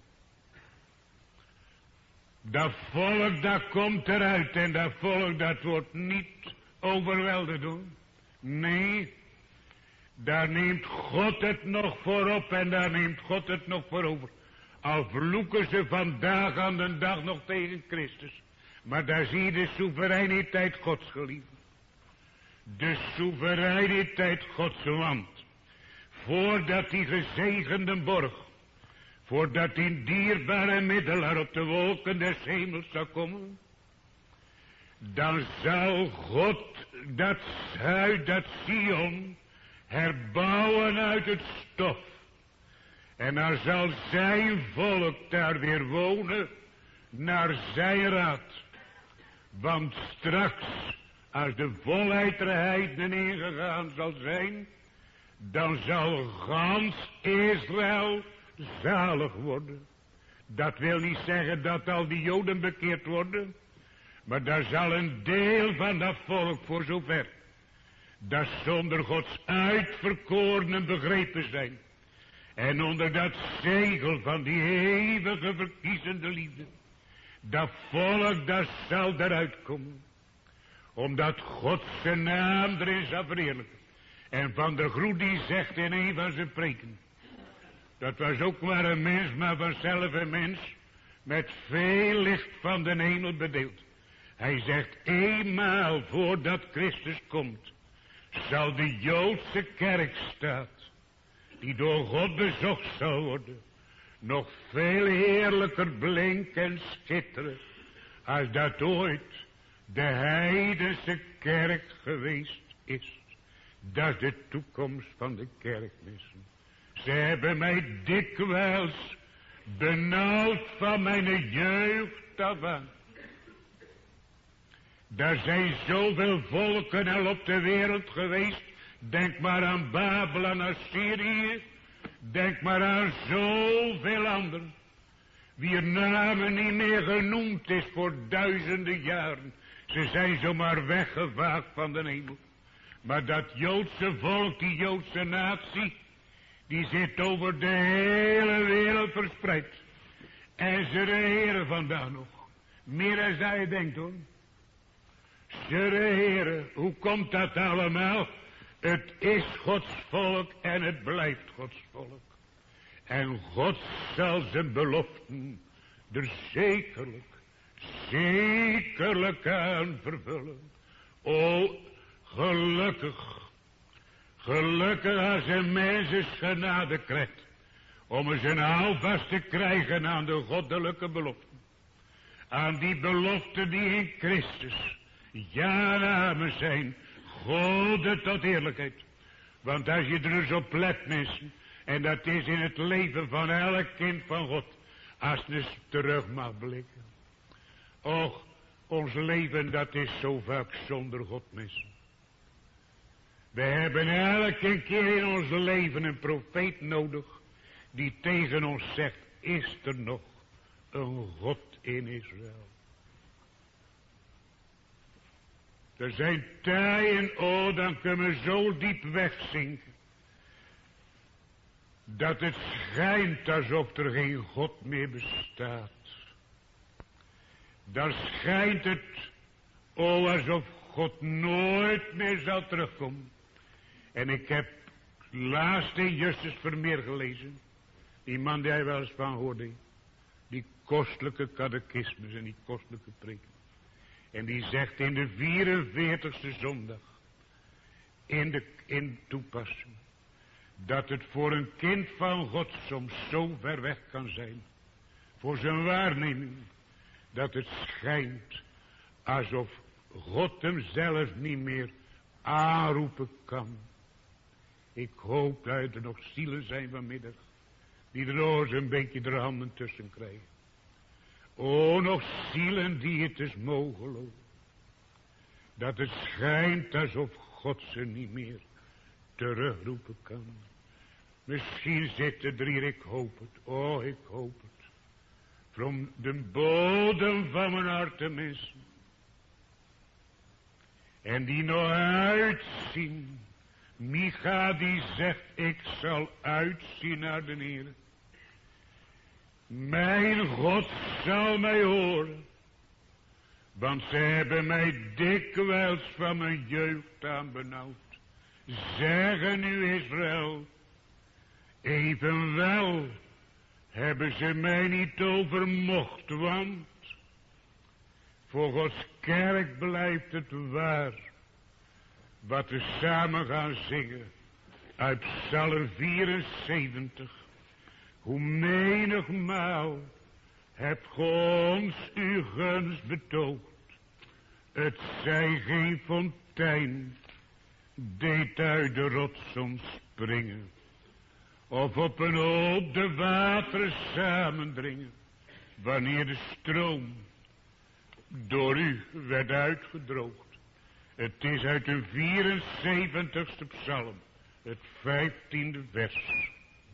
Dat volk dat komt eruit en dat volk dat wordt niet overweldigd door. Nee, daar neemt God het nog voor op en daar neemt God het nog voor over. Al vloeken ze vandaag aan de dag nog tegen Christus. Maar daar zie je de soevereiniteit Gods, geliefd. De soevereiniteit Gods, want voordat die gezegende borg, voordat die dierbare middelaar op de wolken des hemels zou komen, dan zal God dat huis, dat Sion, herbouwen uit het stof. En dan zal zijn volk daar weer wonen naar zijn raad. Want straks, als de volheid der heidenen ingegaan zal zijn, dan zal gans Israël zalig worden. Dat wil niet zeggen dat al die Joden bekeerd worden, maar daar zal een deel van dat volk, voor zover dat zonder Gods uitverkorenen begrepen zijn, en onder dat zegel van die eeuwige verkiezende liefde, dat volk dat zal eruit komen, omdat God zijn naam erin zal verheerlijken. En Van der Groet die zegt in een van zijn preken, dat was ook maar een mens, maar vanzelf een mens, met veel licht van de hemel bedeeld. Hij zegt, eenmaal voordat Christus komt, zal de Joodse kerkstaat, die door God bezocht zal worden, nog veel heerlijker blinken en schitteren, als dat ooit de heidense kerk geweest is. Dat is de toekomst van de kerkmensen. Ze hebben mij dikwijls benauwd van mijn jeugd af aan. Daar zijn zoveel volken al op de wereld geweest. Denk maar aan Babel en Assyrië. Denk maar aan zoveel anderen. Wier namen niet meer genoemd is voor duizenden jaren. Ze zijn zomaar weggevaagd van de hemel. Maar dat Joodse volk, die Joodse natie, die zit over de hele wereld verspreid. En ze regeren vandaag nog. Meer dan zij denkt hoor. Ze regeren. Hoe komt dat allemaal? Het is Gods volk en het blijft Gods volk. En God zal zijn beloften er zekerlijk aan vervullen. O, gelukkig als een mens eens genade krijgt, om eens een houvast te krijgen aan de goddelijke beloften. Aan die beloften die in Christus, ja en amen zijn, Gode tot eerlijkheid. Want als je er dus op let, mensen, en dat is in het leven van elk kind van God, als je eens terug mag blikken. Och, ons leven dat is zo vaak zonder God, mensen. We hebben elke keer in ons leven een profeet nodig, die tegen ons zegt, is er nog een God in Israël? Er zijn tijden, oh, dan kunnen we zo diep wegzinken, dat het schijnt alsof er geen God meer bestaat. Dan schijnt het, oh, alsof God nooit meer zal terugkomen. En ik heb laatst in Justus Vermeer gelezen, die man die hij wel eens van hoorde, die kostelijke catechismes en die kostelijke preken. En die zegt in de 44e zondag, in toepassing, dat het voor een kind van God soms zo ver weg kan zijn, voor zijn waarneming, dat het schijnt alsof God hem zelf niet meer aanroepen kan. Ik hoop dat er nog zielen zijn vanmiddag, die er oors een beetje de handen tussen krijgen. O, nog zielen die het is mogen geloven. Dat het schijnt alsof God ze niet meer terugroepen kan. Misschien zitten er hier, ik hoop het. Oh, ik hoop het. Van de bodem van mijn hart de mensen. En die nog uitzien. Micha die zegt, ik zal uitzien naar de Heer. Mijn God zal mij horen. Want ze hebben mij dikwijls van mijn jeugd aan benauwd. Zeggen nu Israël. Evenwel hebben ze mij niet overmocht, want voor Gods kerk blijft het waar. Wat we samen gaan zingen uit Psalm 74. Hoe menigmaal hebt ge ons uw gunst betoogd. Het zij geen fontein, deed uit de rots ontspringen. Of op een hoop de wateren samendringen. Wanneer de stroom door u werd uitgedroogd. Het is uit de 74ste psalm, het 15e vers.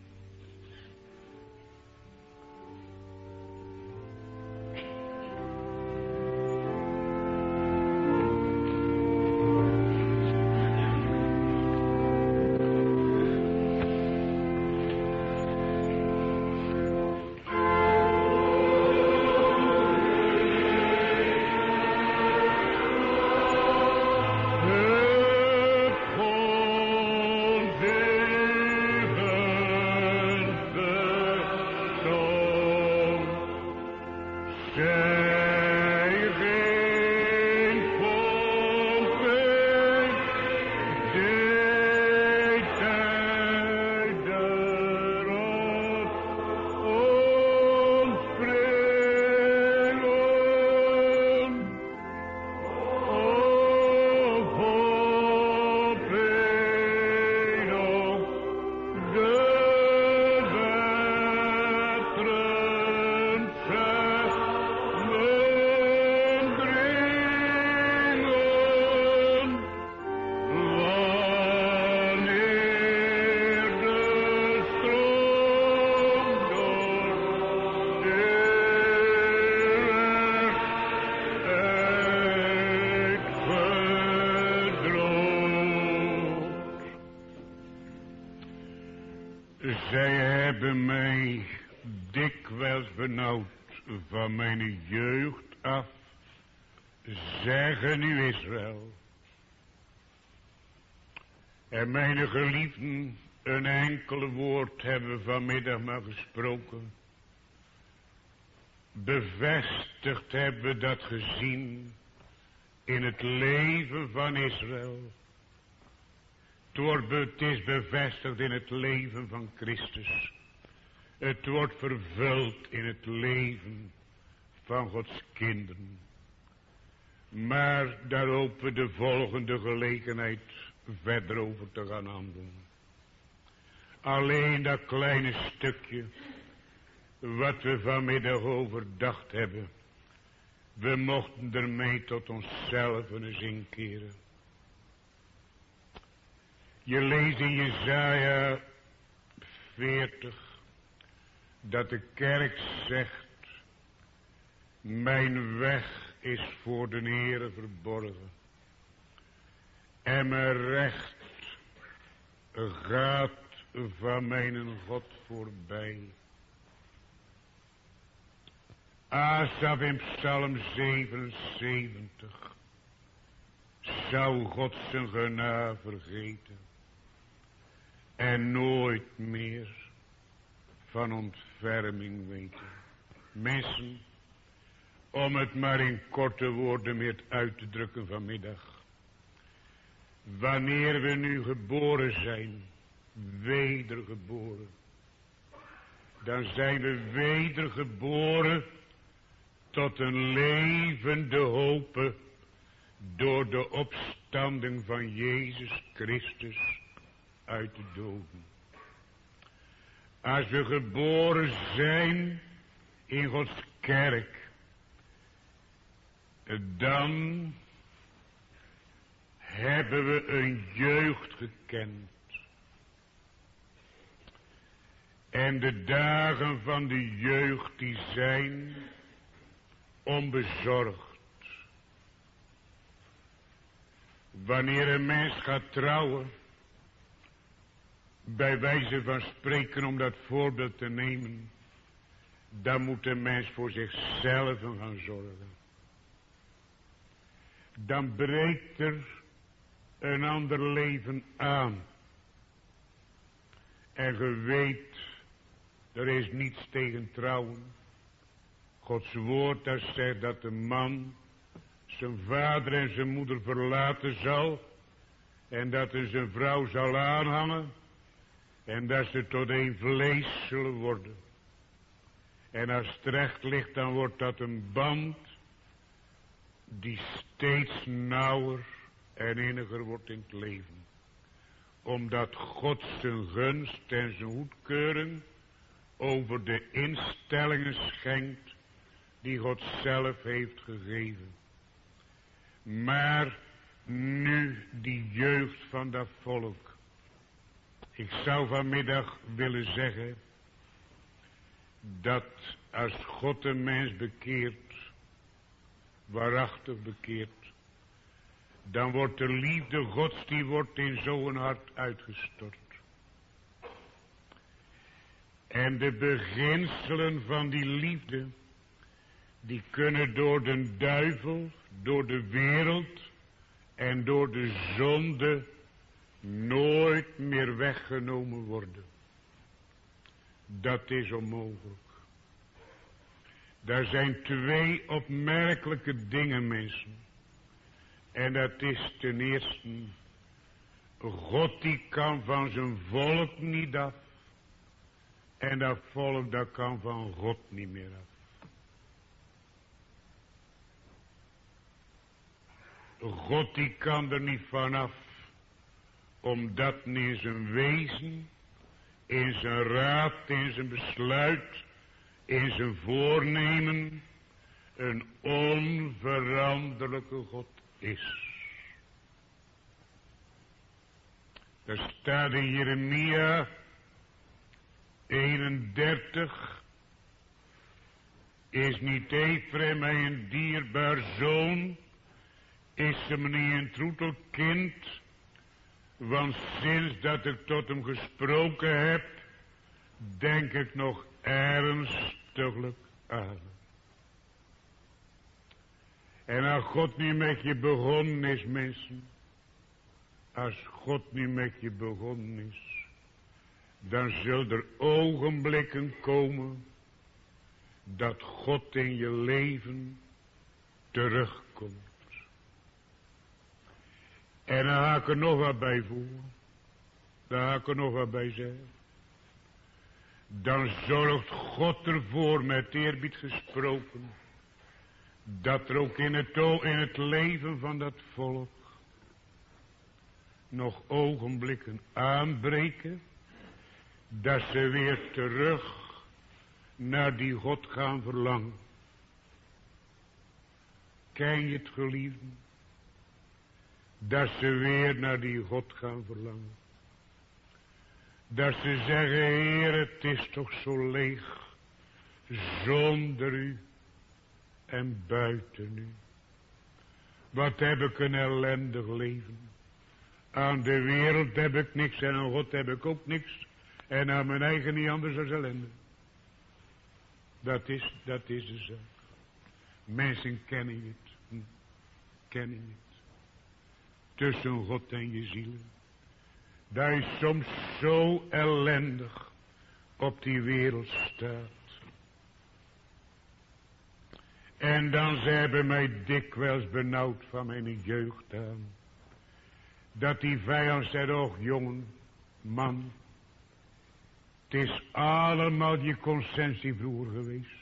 Zij hebben mij dikwijls benauwd van mijn jeugd af, zeggen nu Israël. En mijn geliefden een enkel woord hebben vanmiddag maar gesproken. Bevestigd hebben dat gezien in het leven van Israël. Het is bevestigd in het leven van Christus. Het wordt vervuld in het leven van Gods kinderen. Maar daar hopen we de volgende gelegenheid verder over te gaan handelen. Alleen dat kleine stukje wat we vanmiddag overdacht hebben. We mochten ermee tot onszelf eens inkeren. Je leest in Jesaja 40 dat de kerk zegt: mijn weg is voor de Heere verborgen en mijn recht gaat van mijn God voorbij. Asaf in Psalm 77 zou God zijn genade vergeten en nooit meer van ontferming weten. Mensen, om het maar in korte woorden meer uit te drukken vanmiddag. Wanneer we nu geboren zijn, wedergeboren, dan zijn we wedergeboren tot een levende hoop door de opstanding van Jezus Christus uit de doden. Als we geboren zijn in Gods kerk, dan hebben we een jeugd gekend. En de dagen van de jeugd die zijn onbezorgd. Wanneer een mens gaat trouwen, bij wijze van spreken om dat voorbeeld te nemen, dan moet de mens voor zichzelf gaan zorgen. Dan breekt er een ander leven aan. En je weet, er is niets tegen trouwen. Gods woord dat zegt dat de man zijn vader en zijn moeder verlaten zal. En dat hij zijn vrouw zal aanhangen. En dat ze tot één vlees zullen worden. En als het recht ligt, dan wordt dat een band die steeds nauwer en inniger wordt in het leven. Omdat God zijn gunst en zijn goedkeuring over de instellingen schenkt die God zelf heeft gegeven. Maar nu die jeugd van dat volk. Ik zou vanmiddag willen zeggen dat als God een mens bekeert, waarachtig bekeert, dan wordt de liefde Gods, die wordt in zo'n hart uitgestort. En de beginselen van die liefde, die kunnen door de duivel, door de wereld en door de zonde nooit meer weggenomen worden. Dat is onmogelijk. Daar zijn twee opmerkelijke dingen, mensen. En dat is ten eerste, God die kan van zijn volk niet af. En dat volk dat kan van God niet meer af. God die kan er niet vanaf, omdat in zijn wezen, in zijn raad, in zijn besluit, in zijn voornemen, een onveranderlijke God is. Daar staat in Jeremia 31, is niet Efraim mij een dierbaar zoon, is hem niet een troetelkind, want sinds dat ik tot hem gesproken heb, denk ik nog ernstiglijk aan. En als God niet met je begonnen is, mensen, als God niet met je begonnen is, dan zullen er ogenblikken komen dat God in je leven terugkomt. En dan ga ik er nog wat bij voelen. Daar ga ik er nog wat bij zeggen. Dan zorgt God ervoor, met eerbied gesproken, dat er ook in het leven van dat volk nog ogenblikken aanbreken, dat ze weer terug naar die God gaan verlangen. Ken je het, geliefde? Dat ze weer naar die God gaan verlangen. Dat ze zeggen, Heer, het is toch zo leeg, zonder u en buiten u. Wat heb ik een ellendig leven. Aan de wereld heb ik niks en aan God heb ik ook niks. En aan mijn eigen niet anders dan ellende. Dat is de zaak. Mensen kennen het. Kennen het. Tussen God en je zielen. Dat is soms zo ellendig op die wereld staat. En dan ze hebben mij dikwijls benauwd van mijn jeugd aan. Dat die vijand zei, och jongen, man. Het is allemaal je consensie vroeger geweest.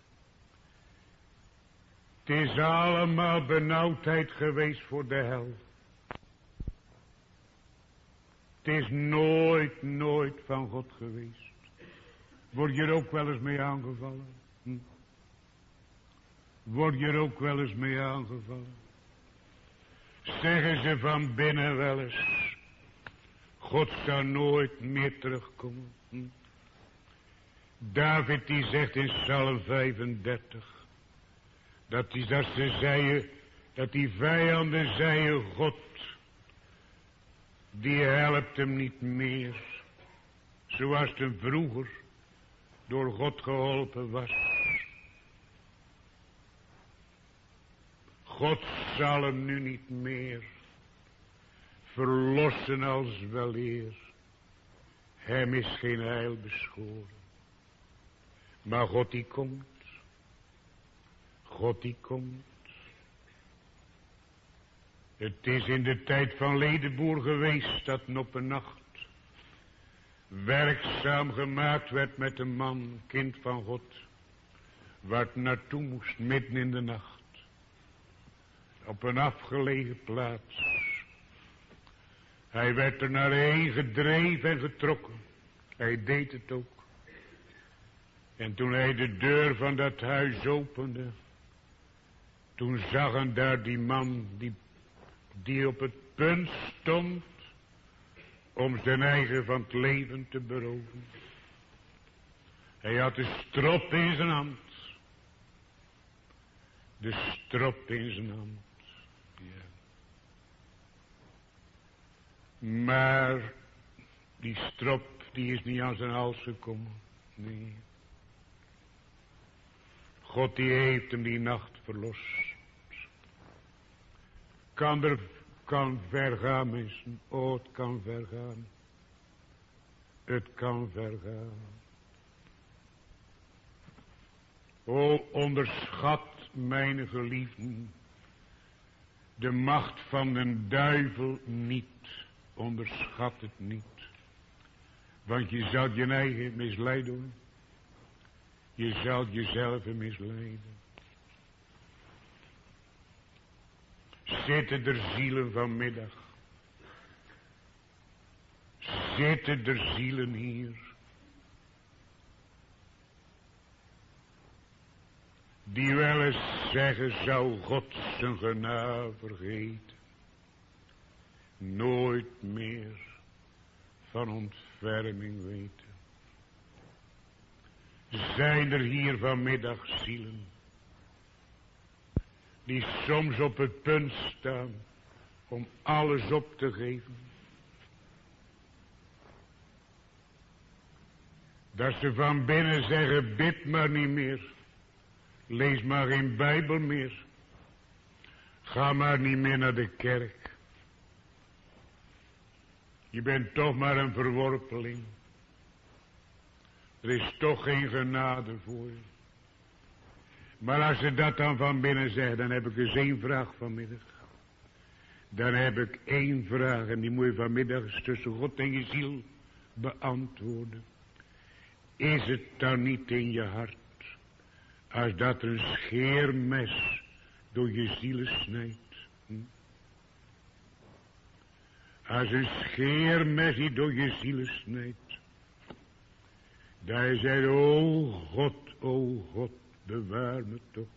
Het is allemaal benauwdheid geweest voor de hel. Het is nooit van God geweest. Word je er ook wel eens mee aangevallen? Word je er ook wel eens mee aangevallen? Zeggen ze van binnen wel eens, God zal nooit meer terugkomen. David die zegt in Psalm 35, dat ze zeiden, dat die vijanden zeiden, God, die helpt hem niet meer, zoals hem vroeger door God geholpen was. God zal hem nu niet meer verlossen als weleer. Hem is geen heil beschoren. Maar God die komt. God die komt. Het is in de tijd van Ledeboer geweest dat op een nacht werkzaam gemaakt werd met een man, kind van God, waar het naartoe moest midden in de nacht. Op een afgelegen plaats. Hij werd er naar heen gedreven en getrokken. Hij deed het ook. En toen hij de deur van dat huis opende, toen zag hij daar die man die op het punt stond om zijn eigen van het leven te beroven. Hij had de strop in zijn hand. De strop in zijn hand. Ja. Maar die strop die is niet aan zijn hals gekomen. Nee. God die heeft hem die nacht verlost. Kan vergaan mensen. Oh, het kan vergaan. Het kan vergaan. O, onderschat mijn geliefden de macht van de duivel niet. Onderschat het niet. Want je zal je eigen misleiden. Je zal jezelf misleiden. Zitten er zielen vanmiddag. Zitten er zielen hier. Die wel eens zeggen, zou God zijn genade vergeten. Nooit meer van ontferming weten. Zijn er hier vanmiddag zielen die soms op het punt staan om alles op te geven. Dat ze van binnen zeggen, bid maar niet meer. Lees maar geen Bijbel meer. Ga maar niet meer naar de kerk. Je bent toch maar een verworpeling. Er is toch geen genade voor je. Maar als ze dat dan van binnen zeggen, dan heb ik dus één vraag vanmiddag. Dan heb ik één vraag en die moet je vanmiddag eens tussen God en je ziel beantwoorden. Is het dan niet in je hart, als dat een scheermes door je ziel snijdt? Als een scheermes die door je ziel snijdt. Dat je zegt, o God, bewaar me toch.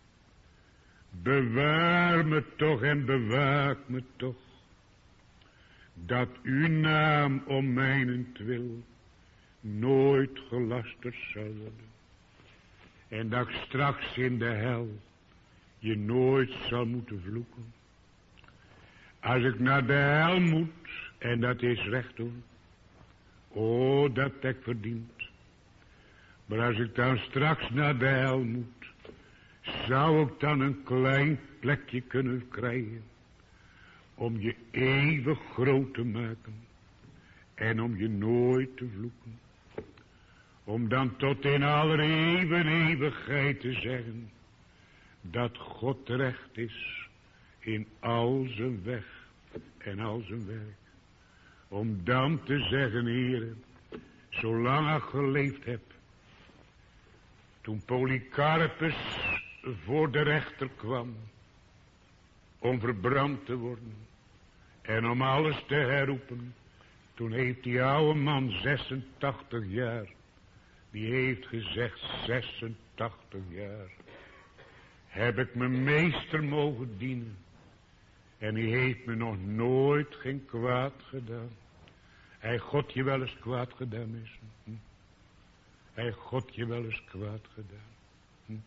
Bewaar me toch en bewaak me toch. Dat uw naam om mijnentwil nooit gelasterd zal worden. En dat ik straks in de hel je nooit zal moeten vloeken. Als ik naar de hel moet, en dat is recht hoor. Oh, dat heb ik verdiend. Maar als ik dan straks naar de hel moet, zou ik dan een klein plekje kunnen krijgen. Om je eeuwig groot te maken. En om je nooit te vloeken. Om dan tot in aller eeuwigheid te zeggen. Dat God recht is. In al zijn weg en al zijn werk. Om dan te zeggen, Heere, zolang ik geleefd heb. Toen Polycarpus voor de rechter kwam. Om verbrand te worden. En om alles te herroepen. Toen heeft die oude man 86 jaar. Die heeft gezegd 86 jaar. Heb ik mijn meester mogen dienen. En die heeft me nog nooit geen kwaad gedaan. Hij God je wel eens kwaad gedaan is. Hij God je wel eens kwaad gedaan.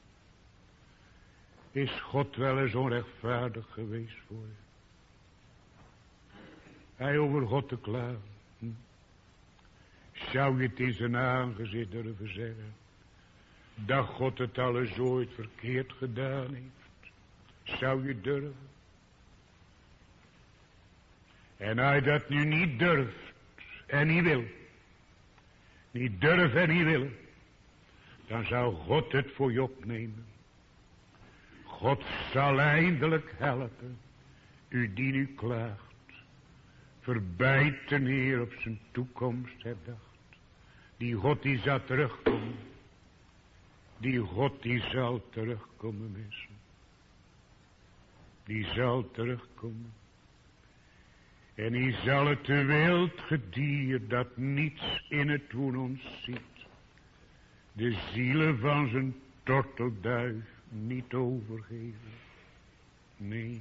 Is God wel eens onrechtvaardig geweest voor je? Hij over God te klagen. Zou je het in zijn aangezicht durven zeggen? Dat God het alles ooit verkeerd gedaan heeft. Zou je durven? En hij dat nu niet durft en niet wil. Niet durft en niet wil. Dan zou God het voor je opnemen. God zal eindelijk helpen. U die nu klaagt. Verbijten Heer op zijn toekomst herdacht. Die God die zal terugkomen. Die God die zal terugkomen mensen. Die zal terugkomen. En die zal het wild gedier dat niets in het woen ons ziet. de zielen van zijn tortelduif niet overgeven. Nee,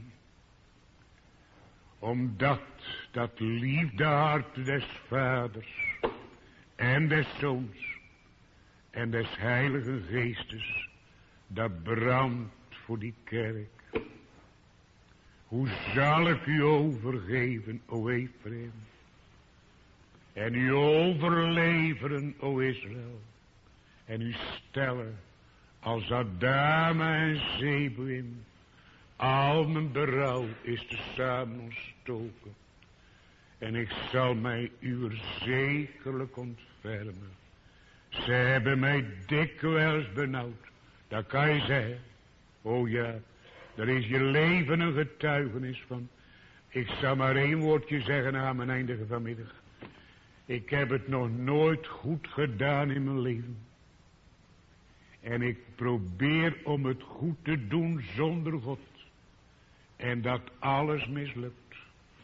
omdat dat liefdehart des vaders en des zoons en des heilige geestes, dat brandt voor die kerk. Hoe zal ik u overgeven, o Ephraim, en u overleveren, o Israël, en u stellen als Adama en Zeboim. Al mijn berouw is te samen ontstoken, en ik zal mij uwer zekerlijk ontfermen. Ze hebben mij dikwijls benauwd. Dat kan je zeggen. Oh ja, daar is je leven een getuigenis van. Ik zal maar één woordje zeggen aan mijn eindige vanmiddag. Ik heb het nog nooit goed gedaan in mijn leven. En ik probeer om het goed te doen zonder God. En dat alles mislukt.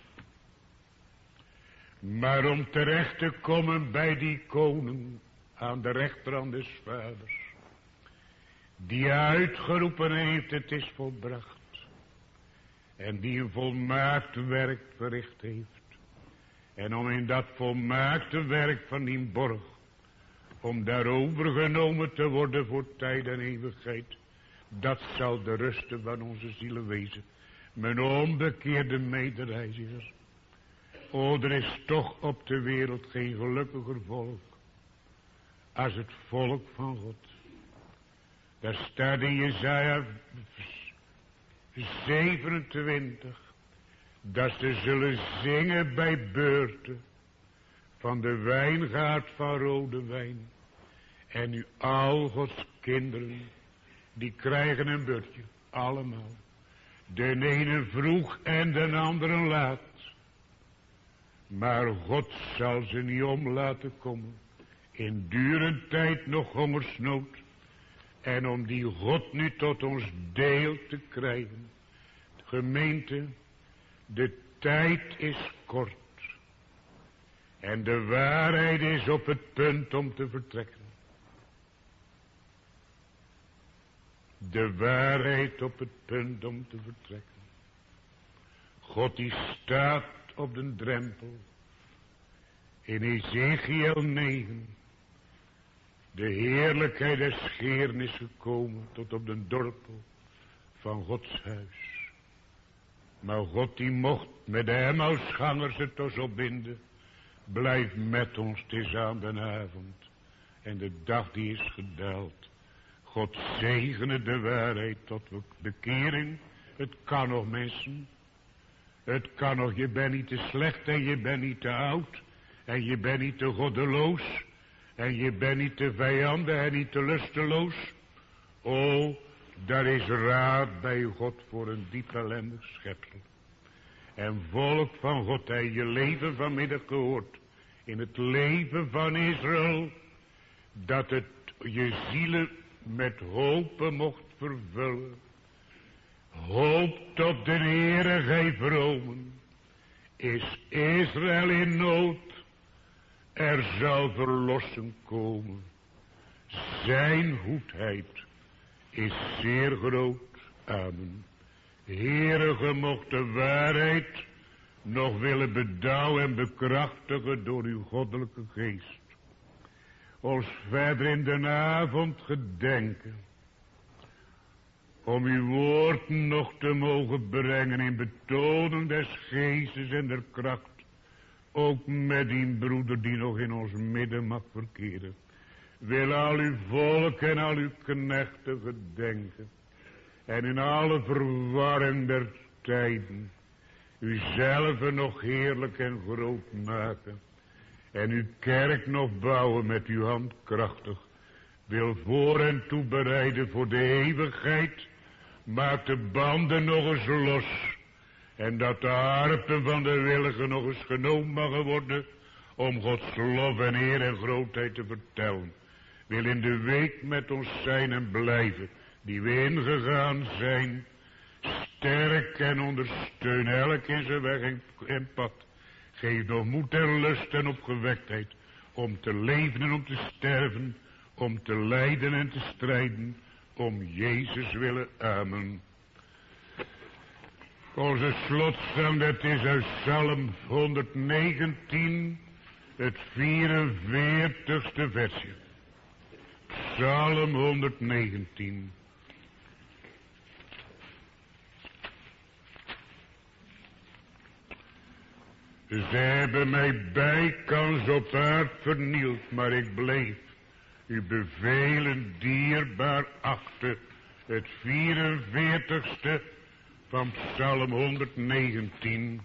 Maar om terecht te komen bij die koning aan de rechterhand des vaders, die uitgeroepen heeft, het is volbracht. En die een volmaakt werk verricht heeft. En om in dat volmaakte werk van die borg, om daar overgenomen te worden voor tijd en eeuwigheid, dat zal de rusten van onze zielen wezen. Mijn onbekeerde medereizigers. O, er is toch op de wereld geen gelukkiger volk als het volk van God. Daar staat in Jesaja 27 dat ze zullen zingen bij beurten van de wijngaard van rode wijn. En nu al Gods kinderen, die krijgen een beurtje, allemaal. De ene vroeg en de andere laat. Maar God zal ze niet om laten komen. In dure tijd nog hongersnood. En om die God nu tot ons deel te krijgen. Gemeente, de tijd is kort. En de waarheid is op het punt om te vertrekken. De waarheid op het punt om te vertrekken. God die staat op de drempel. In Ezekiel 9. De heerlijkheid des Heeren is gekomen tot op de dorpel van Gods huis. Maar God die mocht met de Emmausgangers het ons opbinden. Blijf met ons, het is aan de avond. En de dag die is gedaald. God zegene de waarheid tot bekering. Het kan nog, mensen. Het kan nog, je bent niet te slecht en je bent niet te oud. En je bent niet te goddeloos. En je bent niet te vijandig en niet te lusteloos. O, daar is raad bij God voor een diep ellendig schepsel. En volk van God, hij je leven vanmiddag gehoord. In het leven van Israël. Dat het je zielen met hopen mocht vervullen. Hoop tot de Heere gij vromen. Is Israël in nood? Er zal verlossing komen. Zijn goedheid is zeer groot. Amen. Heere, ge mocht de waarheid nog willen bedouwen en bekrachtigen door uw goddelijke geest. Ons verder in de avond gedenken. Om uw woorden nog te mogen brengen in betoning des geestes en der kracht. Ook met die broeder die nog in ons midden mag verkeren. Wil al uw volk en al uw knechten gedenken. En in alle verwarring der tijden. Uzelf nog heerlijk en groot maken. En uw kerk nog bouwen met uw hand krachtig. Wil voor en toe bereiden voor de eeuwigheid. Maak de banden nog eens los. En dat de harpen van de willigen nog eens genomen mogen worden. Om Gods lof en eer en grootheid te vertellen. Wil in de week met ons zijn en blijven. Die we ingegaan zijn. Sterk en ondersteun elk in zijn weg en pad. Geef nog moed en lust en opgewektheid. Om te leven en om te sterven. om te lijden en te strijden om Jezus willen. Amen. Onze slotzang, dat is uit Psalm 119, het 44ste versje. Psalm 119. Ze hebben mij bijkans op aard vernield, maar ik bleef uw bevelen dierbaar achter. Het 44ste van Psalm 119.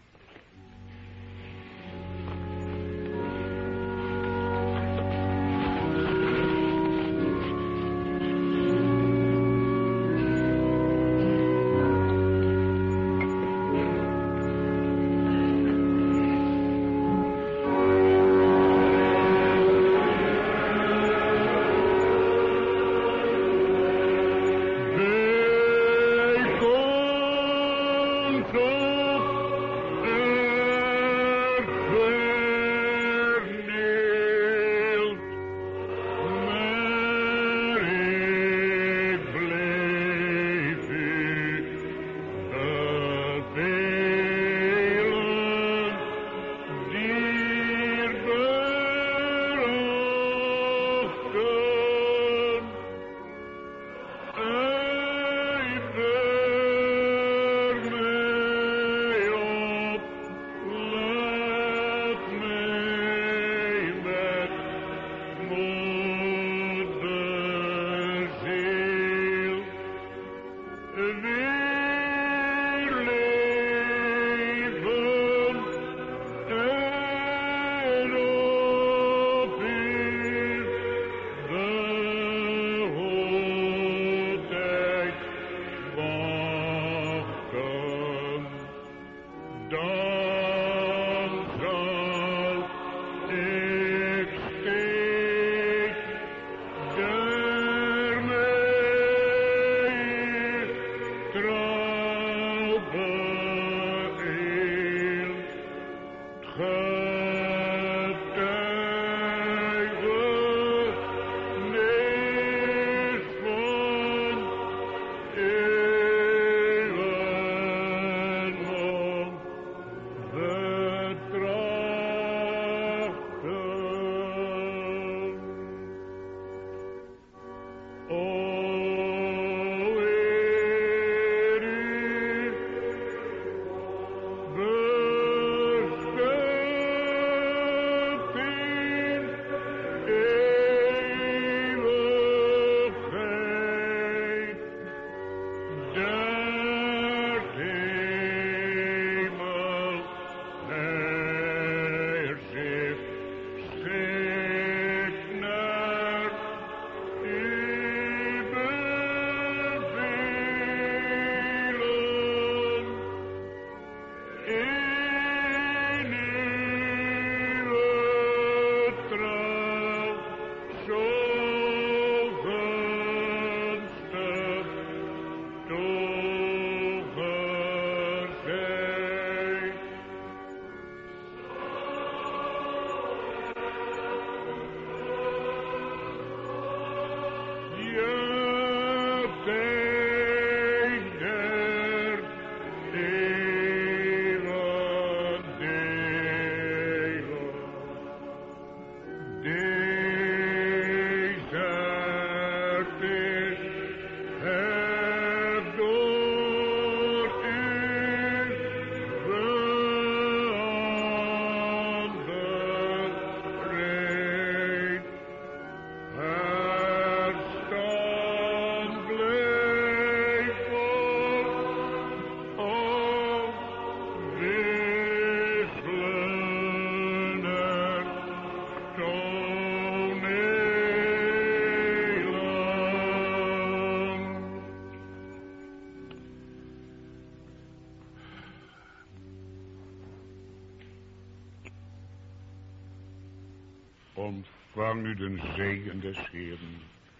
Ontvang u den zegen des Heeren,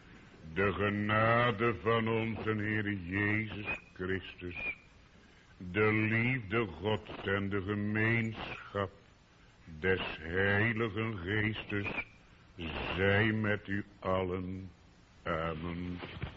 de genade van onze Heer Jezus Christus, de liefde Gods en de gemeenschap des Heiligen Geestes zij met u allen. Amen.